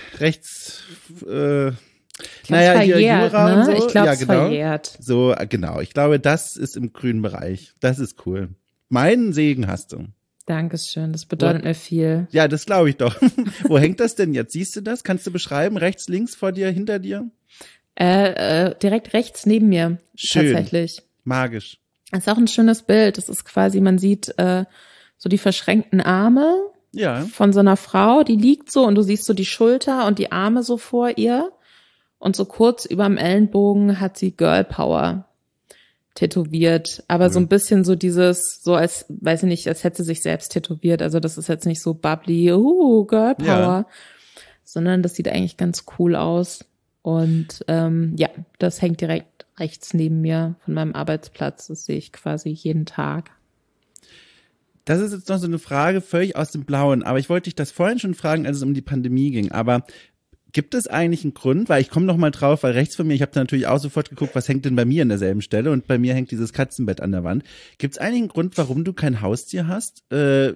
hier Jura ne? und so. Ich glaube, es genau. Verjährt. So, genau. Ich glaube, das ist im grünen Bereich. Das ist cool. Meinen Segen hast du. Dankeschön, das bedeutet mir viel. Ja, das glaube ich doch. Wo hängt das denn jetzt? Siehst du das? Kannst du beschreiben? Rechts, links, vor dir, hinter dir? Direkt rechts neben mir. Schön. Tatsächlich. Magisch. Das ist auch ein schönes Bild. Das ist quasi, man sieht so die verschränkten Arme von so einer Frau, die liegt so und du siehst so die Schulter und die Arme so vor ihr und so kurz überm Ellenbogen hat sie Girl Power tätowiert, aber so ein bisschen so dieses, so als, weiß ich nicht, als hätte sie sich selbst tätowiert, also das ist jetzt nicht so bubbly, Girl Power, sondern das sieht eigentlich ganz cool aus und das hängt direkt rechts neben mir von meinem Arbeitsplatz, das sehe ich quasi jeden Tag. Das ist jetzt noch so eine Frage völlig aus dem Blauen, aber ich wollte dich das vorhin schon fragen, als es um die Pandemie ging, aber gibt es eigentlich einen Grund, weil ich komme noch mal drauf, weil rechts von mir, ich habe da natürlich auch sofort geguckt, was hängt denn bei mir an derselben Stelle und bei mir hängt dieses Katzenbett an der Wand. Gibt es eigentlich einen Grund, warum du kein Haustier hast?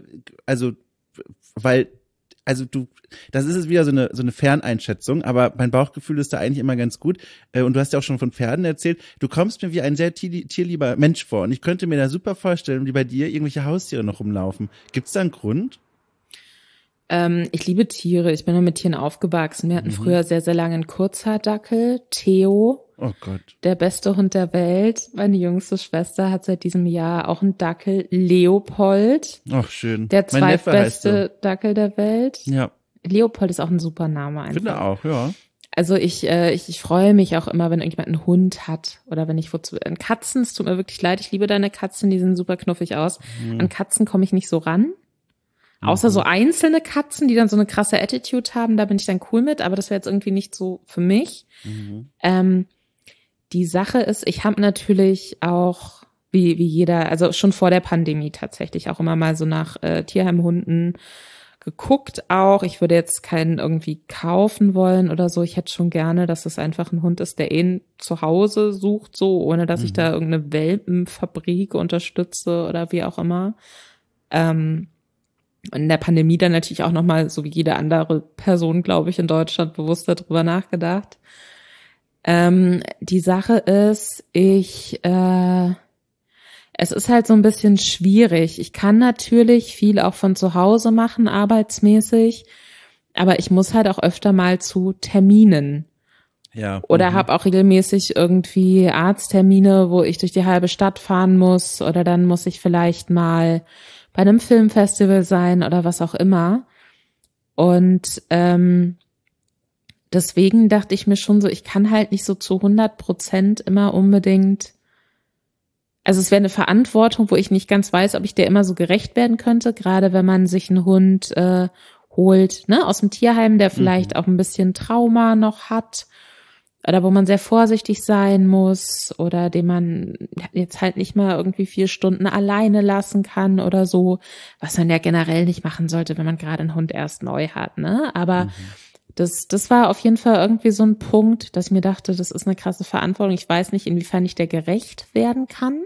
Das ist jetzt wieder so eine Ferneinschätzung, aber mein Bauchgefühl ist da eigentlich immer ganz gut. Und du hast ja auch schon von Pferden erzählt. Du kommst mir wie ein sehr tierlieber Mensch vor und ich könnte mir da super vorstellen, wie bei dir irgendwelche Haustiere noch rumlaufen. Gibt es da einen Grund? Ich liebe Tiere. Ich bin nur mit Tieren aufgewachsen. Wir hatten früher sehr, sehr lange einen Kurzhaardackel, Theo. Oh Gott. Der beste Hund der Welt. Meine jüngste Schwester hat seit diesem Jahr auch einen Dackel, Leopold. Ach, schön. Der zweitbeste so. Dackel der Welt. Ja. Leopold ist auch ein super Name einfach. Finde auch, ja. Also ich freue mich auch immer, wenn irgendjemand einen Hund hat oder wenn ich Katzen, es tut mir wirklich leid, ich liebe deine Katzen, die sehen super knuffig aus. An Katzen komme ich nicht so ran. Außer so einzelne Katzen, die dann so eine krasse Attitude haben, da bin ich dann cool mit, aber das wäre jetzt irgendwie nicht so für mich. Die Sache ist, ich habe natürlich auch, wie jeder, also schon vor der Pandemie tatsächlich auch immer mal so nach Tierheimhunden geguckt auch. Ich würde jetzt keinen irgendwie kaufen wollen oder so. Ich hätte schon gerne, dass es einfach ein Hund ist, der ein Zuhause sucht, so, ohne dass ich da irgendeine Welpenfabrik unterstütze oder wie auch immer. In der Pandemie dann natürlich auch nochmal, so wie jede andere Person, glaube ich, in Deutschland bewusst darüber nachgedacht. Die Sache ist, es ist halt so ein bisschen schwierig. Ich kann natürlich viel auch von zu Hause machen, arbeitsmäßig, aber ich muss halt auch öfter mal zu Terminen. Ja. Oder habe auch regelmäßig irgendwie Arzttermine, wo ich durch die halbe Stadt fahren muss, oder dann muss ich vielleicht mal bei einem Filmfestival sein oder was auch immer. Und deswegen dachte ich mir schon so, ich kann halt nicht so zu 100% immer unbedingt, also es wäre eine Verantwortung, wo ich nicht ganz weiß, ob ich der immer so gerecht werden könnte, gerade wenn man sich einen Hund holt, ne, aus dem Tierheim, der vielleicht auch ein bisschen Trauma noch hat oder wo man sehr vorsichtig sein muss oder den man jetzt halt nicht mal irgendwie 4 Stunden alleine lassen kann oder so, was man ja generell nicht machen sollte, wenn man gerade einen Hund erst neu hat, ne, aber das war auf jeden Fall irgendwie so ein Punkt, dass ich mir dachte, das ist eine krasse Verantwortung. Ich weiß nicht, inwiefern ich der gerecht werden kann.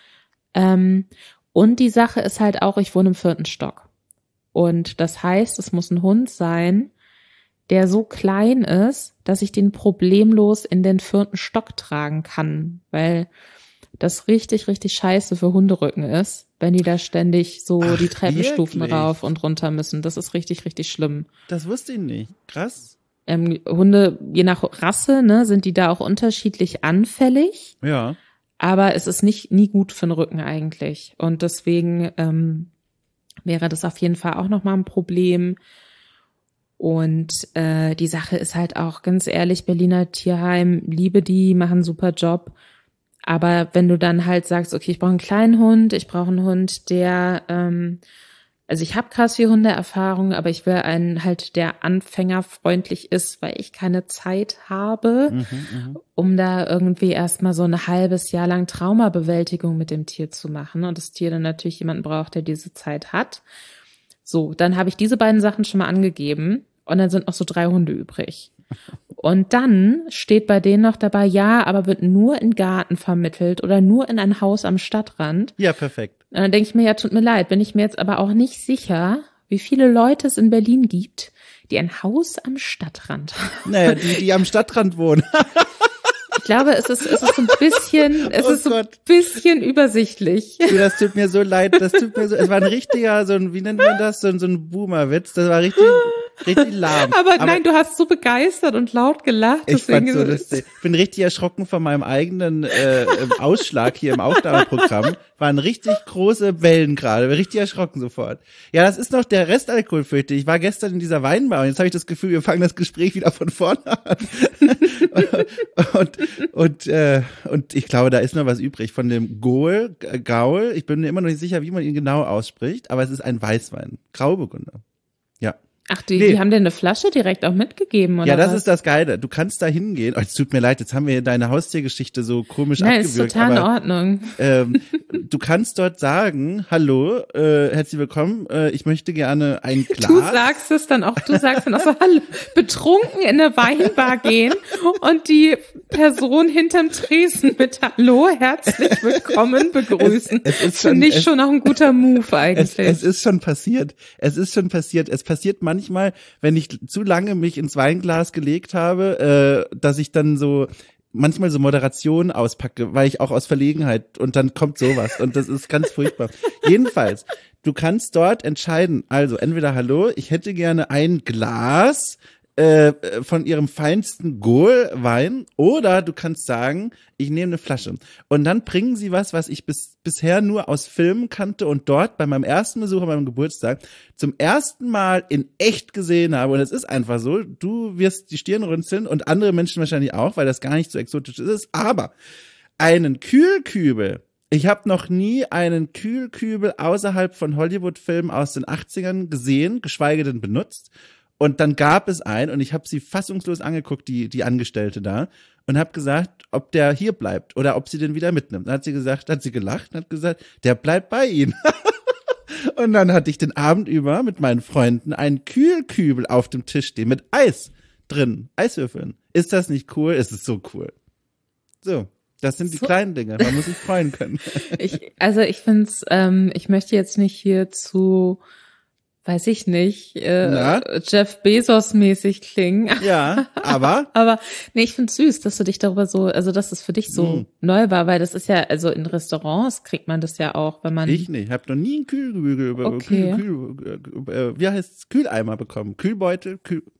Und die Sache ist halt auch, ich wohne im 4. Stock. Und das heißt, es muss ein Hund sein, der so klein ist, dass ich den problemlos in den 4. Stock tragen kann. Weil das richtig, richtig scheiße für Hunderücken ist, wenn die da ständig so die Treppenstufen rauf und runter müssen. Das ist richtig, richtig schlimm. Das wusste ich nicht. Krass. Hunde, je nach Rasse, ne, sind die da auch unterschiedlich anfällig. Ja. Aber es ist nie gut für den Rücken eigentlich. Und deswegen wäre das auf jeden Fall auch nochmal ein Problem. Und die Sache ist halt auch, ganz ehrlich, Berliner Tierheim, liebe die, machen einen super Job. Aber wenn du dann halt sagst, okay, ich brauche einen kleinen Hund, ich brauche einen Hund, der, also ich habe krass viel Hundeerfahrung, aber ich will einen halt, der anfängerfreundlich ist, weil ich keine Zeit habe, um da irgendwie erstmal so ein halbes Jahr lang Traumabewältigung mit dem Tier zu machen und das Tier dann natürlich jemanden braucht, der diese Zeit hat. So, dann habe ich diese beiden Sachen schon mal angegeben und dann sind noch so 3 Hunde übrig. Und dann steht bei denen noch dabei, ja, aber wird nur in Garten vermittelt oder nur in ein Haus am Stadtrand. Ja, perfekt. Und dann denke ich mir, ja, tut mir leid, bin ich mir jetzt aber auch nicht sicher, wie viele Leute es in Berlin gibt, die ein Haus am Stadtrand haben. Naja, die am Stadtrand wohnen. Ich glaube, es ist ein bisschen übersichtlich. Du, das tut mir so leid, es war ein richtiger, wie nennt man das, so ein Boomer-Witz, das war richtig lahm. Aber nein, du hast so begeistert und laut gelacht. Ich fand's so lustig. Ich bin richtig erschrocken von meinem eigenen Ausschlag hier im Aufnahmeprogramm. Waren richtig große Wellen gerade, bin richtig erschrocken sofort. Ja, das ist noch der Restalkohol, fürchte ich. Ich war gestern in dieser Weinbar und jetzt habe ich das Gefühl, wir fangen das Gespräch wieder von vorne an. Und ich glaube, da ist noch was übrig von dem Gaul. Ich bin mir immer noch nicht sicher, wie man ihn genau ausspricht, aber es ist ein Weißwein. Grauburgunder. Ja. Ach, die haben dir eine Flasche direkt auch mitgegeben, oder? Ja, das was? ist das Geile. Du kannst da hingehen. Oh, es tut mir leid, jetzt haben wir deine Haustiergeschichte so komisch abgewürgt. Nein, ist total in Ordnung. Du kannst dort sagen, hallo, herzlich willkommen, ich möchte gerne ein Glas. Du sagst dann auch so, hallo, betrunken in eine Weinbar gehen und die Person hinterm Tresen mit hallo, herzlich willkommen begrüßen. Finde ich schon auch ein guter Move eigentlich. Es ist schon passiert. Es passiert manchmal, wenn ich zu lange mich ins Weinglas gelegt habe, dass ich dann so manchmal so Moderation auspacke, weil ich auch aus Verlegenheit und dann kommt sowas und das ist ganz furchtbar. Jedenfalls, du kannst dort entscheiden, also entweder hallo, ich hätte gerne ein Glas von ihrem feinsten Gol-Wein oder du kannst sagen, ich nehme eine Flasche. Und dann bringen sie was ich bisher nur aus Filmen kannte und dort bei meinem ersten Besuch an meinem Geburtstag zum ersten Mal in echt gesehen habe. Und es ist einfach so, du wirst die Stirn runzeln und andere Menschen wahrscheinlich auch, weil das gar nicht so exotisch ist. Aber einen Kühlkübel, ich habe noch nie einen Kühlkübel außerhalb von Hollywood-Filmen aus den 80ern gesehen, geschweige denn benutzt. Und dann gab es einen und ich habe sie fassungslos angeguckt, die Angestellte da, und habe gesagt, ob der hier bleibt oder ob sie den wieder mitnimmt. Dann hat sie gelacht und hat gesagt, der bleibt bei Ihnen. Und dann hatte ich den Abend über mit meinen Freunden einen Kühlkübel auf dem Tisch stehen mit Eis drin, Eiswürfeln. Ist das nicht cool? Es ist so cool. So. Das sind die kleinen Dinge, man muss sich freuen können. Ich find's, ich möchte jetzt nicht hier zu, weiß ich nicht, Jeff Bezos mäßig klingen. Ja, aber? Aber nee, ich find's süß, dass du dich darüber so, also dass es für dich so neu war, weil das ist ja, also in Restaurants kriegt man das ja auch, wenn man. Ich nicht, ich habe noch nie einen Kühlbügel wie heißt es, Kühleimer bekommen, Kühlbeutel,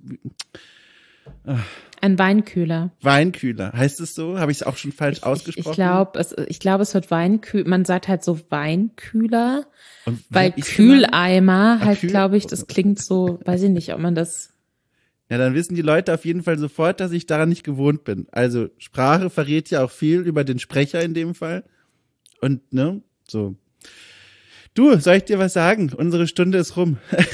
Ein Weinkühler. Weinkühler, heißt es so? Habe ich es auch schon falsch ausgesprochen? Ich glaube, es wird Weinkühler, man sagt halt so Weinkühler, weil Kühleimer halt, glaube ich, das klingt so, weiß ich nicht, ob man das. Ja, dann wissen die Leute auf jeden Fall sofort, dass ich daran nicht gewohnt bin. Also Sprache verrät ja auch viel über den Sprecher in dem Fall. Und, ne, so. Du, soll ich dir was sagen? Unsere Stunde ist rum.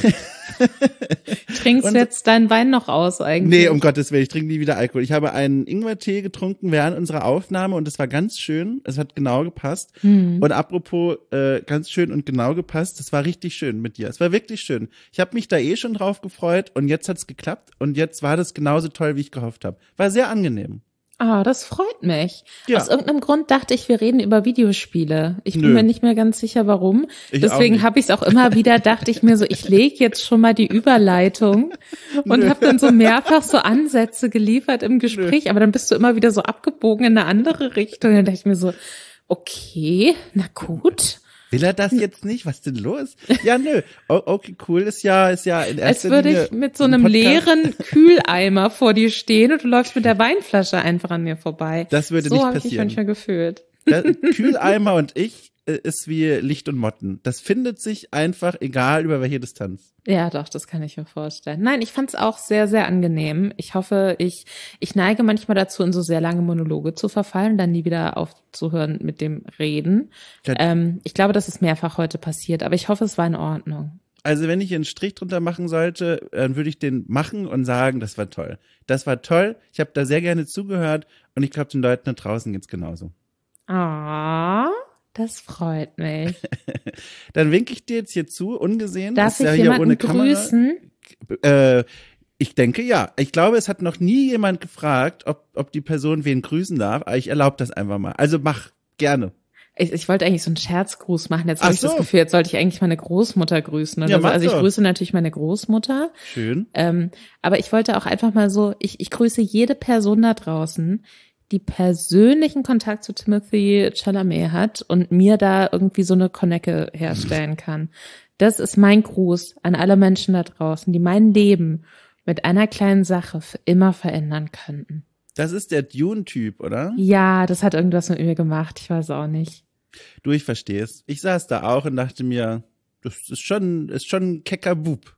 Trinkst du jetzt deinen Wein noch aus eigentlich? Nee, um Gottes Willen, ich trinke nie wieder Alkohol. Ich habe einen Ingwertee getrunken während unserer Aufnahme und es war ganz schön. Es hat genau gepasst. Und apropos ganz schön und genau gepasst, es war richtig schön mit dir. Es war wirklich schön. Ich habe mich da schon drauf gefreut und jetzt hat's geklappt und jetzt war das genauso toll, wie ich gehofft habe. War sehr angenehm. Ah, das freut mich. Ja. Aus irgendeinem Grund dachte ich, wir reden über Videospiele. Ich bin mir nicht mehr ganz sicher, warum. Deswegen habe ich es auch immer wieder, dachte ich mir so, ich lege jetzt schon mal die Überleitung und habe dann so mehrfach so Ansätze geliefert im Gespräch, aber dann bist du immer wieder so abgebogen in eine andere Richtung. Dann dachte ich mir so, okay, na gut. Will er das jetzt nicht? Was ist denn los? Ja, nö. Okay, cool ist ja in erster Linie. Als würde ich mit so einem leeren Kühleimer vor dir stehen und du läufst mit der Weinflasche einfach an mir vorbei. Das würde nicht passieren. So habe ich mich manchmal gefühlt. Kühleimer und ich ist wie Licht und Motten. Das findet sich einfach, egal über welche Distanz. Ja, doch, das kann ich mir vorstellen. Nein, ich fand es auch sehr, sehr angenehm. Ich hoffe, ich neige manchmal dazu, in so sehr lange Monologe zu verfallen, dann nie wieder aufzuhören mit dem Reden. Ich glaube, das ist mehrfach heute passiert, aber ich hoffe, es war in Ordnung. Also wenn ich einen Strich drunter machen sollte, dann würde ich den machen und sagen, das war toll. Das war toll, ich habe da sehr gerne zugehört und ich glaube, den Leuten da draußen geht's genauso. Ah. Das freut mich. Dann winke ich dir jetzt hier zu, ungesehen. Darf ich jemanden grüßen? Ich denke, ja. Ich glaube, es hat noch nie jemand gefragt, ob die Person wen grüßen darf. Aber ich erlaube das einfach mal. Also mach, gerne. Ich wollte eigentlich so einen Scherzgruß machen. Jetzt habe ich das Gefühl, jetzt sollte ich eigentlich meine Großmutter grüßen oder so. Also ich grüße natürlich meine Großmutter. Schön. Aber ich wollte auch einfach mal so, ich grüße jede Person da draußen, die persönlichen Kontakt zu Timothée Chalamet hat und mir da irgendwie so eine Connecte herstellen kann. Das ist mein Gruß an alle Menschen da draußen, die mein Leben mit einer kleinen Sache für immer verändern könnten. Das ist der Dune-Typ, oder? Ja, das hat irgendwas mit mir gemacht, ich weiß auch nicht. Du, ich verstehe es. Ich saß da auch und dachte mir, das ist schon ein kecker Bub.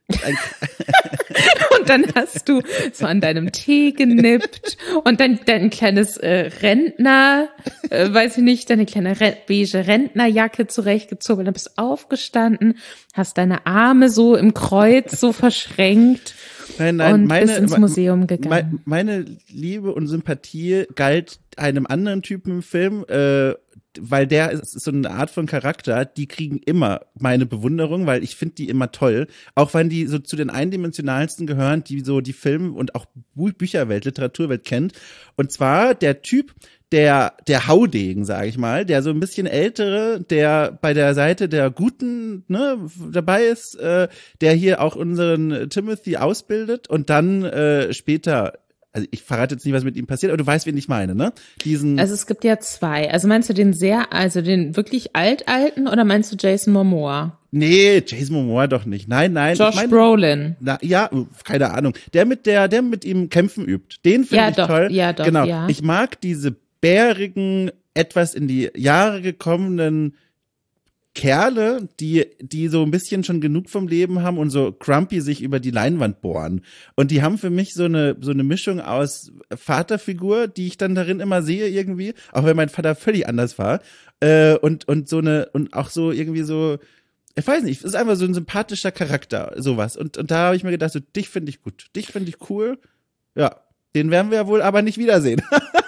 Und dann hast du so an deinem Tee genippt und dann dein kleines Rentner, weiß ich nicht, deine kleine beige Rentnerjacke zurechtgezogen und dann bist du aufgestanden, hast deine Arme so im Kreuz so verschränkt und bist ins Museum gegangen. Meine Liebe und Sympathie galt einem anderen Typen im Film, weil der ist so eine Art von Charakter, die kriegen immer meine Bewunderung, weil ich finde die immer toll, auch wenn die so zu den eindimensionalsten gehören, die so die Film- und auch Bücherwelt, Literaturwelt kennt. Und zwar der Typ, der Haudegen, sage ich mal, der so ein bisschen ältere, der bei der Seite der Guten dabei ist, der hier auch unseren Timothy ausbildet und dann später. Also ich verrate jetzt nicht, was mit ihm passiert, aber du weißt, wen ich meine, ne? Also es gibt ja zwei. Also meinst du den wirklich alten oder meinst du Jason Momoa? Nee, Jason Momoa doch nicht. Nein. Josh Brolin. Ja, keine Ahnung. Der mit ihm Kämpfen übt. Den finde ich toll. Ja, doch, genau. Ja. Ich mag diese bärigen, etwas in die Jahre gekommenen Kerle, die so ein bisschen schon genug vom Leben haben und so grumpy sich über die Leinwand bohren. Und die haben für mich so eine Mischung aus Vaterfigur, die ich dann darin immer sehe irgendwie, auch wenn mein Vater völlig anders war, und auch so irgendwie so, ich weiß nicht, es ist einfach so ein sympathischer Charakter, sowas. Und da habe ich mir gedacht, so, dich finde ich gut, dich finde ich cool. Ja, den werden wir wohl aber nicht wiedersehen.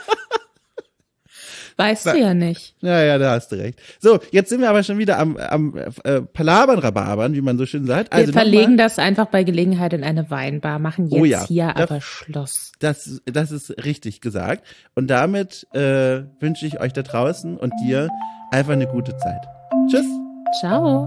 Weißt du ja nicht. Ja, da hast du recht. So, jetzt sind wir aber schon wieder am Palabern, Rababern, wie man so schön sagt. Also wir verlegen das einfach bei Gelegenheit in eine Weinbar, machen jetzt hier aber Schluss. Das ist richtig gesagt. Und damit wünsche ich euch da draußen und dir einfach eine gute Zeit. Tschüss. Ciao.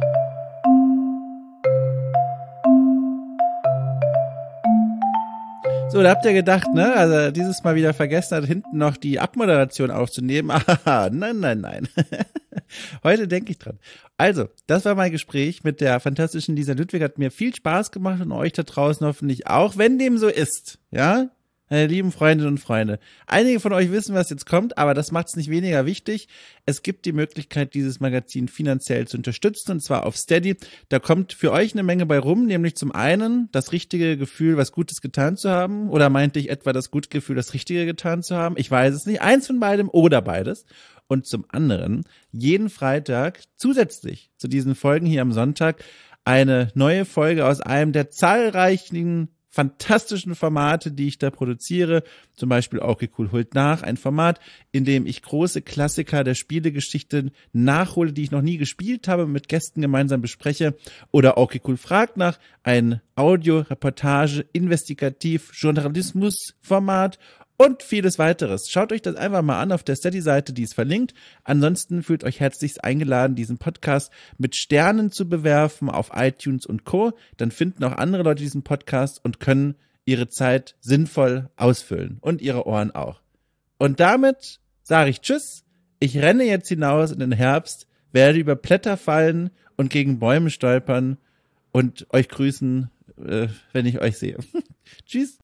So, da habt ihr gedacht, ne? Also dieses Mal wieder vergessen hat, hinten noch die Abmoderation aufzunehmen. Aha, nein. Heute denke ich dran. Also, das war mein Gespräch mit der fantastischen Lisa Ludwig. Hat mir viel Spaß gemacht und euch da draußen hoffentlich auch, wenn dem so ist, ja? Meine lieben Freundinnen und Freunde, einige von euch wissen, was jetzt kommt, aber das macht es nicht weniger wichtig. Es gibt die Möglichkeit, dieses Magazin finanziell zu unterstützen, und zwar auf Steady. Da kommt für euch eine Menge bei rum, nämlich zum einen das richtige Gefühl, was Gutes getan zu haben, oder meinte ich etwa das gute Gefühl, das Richtige getan zu haben? Ich weiß es nicht, eins von beidem oder beides. Und zum anderen jeden Freitag zusätzlich zu diesen Folgen hier am Sonntag eine neue Folge aus einem der zahlreichen fantastischen Formate, die ich da produziere, zum Beispiel Okay Cool holt nach, ein Format, in dem ich große Klassiker der Spielegeschichte nachhole, die ich noch nie gespielt habe, mit Gästen gemeinsam bespreche, oder Okay Cool fragt nach, ein Audio, Reportage, Investigativ, Journalismus-Format und vieles weiteres. Schaut euch das einfach mal an auf der Steady-Seite, die ist verlinkt. Ansonsten fühlt euch herzlichst eingeladen, diesen Podcast mit Sternen zu bewerfen auf iTunes und Co. Dann finden auch andere Leute diesen Podcast und können ihre Zeit sinnvoll ausfüllen. Und ihre Ohren auch. Und damit sage ich Tschüss. Ich renne jetzt hinaus in den Herbst, werde über Blätter fallen und gegen Bäume stolpern und euch grüßen, wenn ich euch sehe. Tschüss.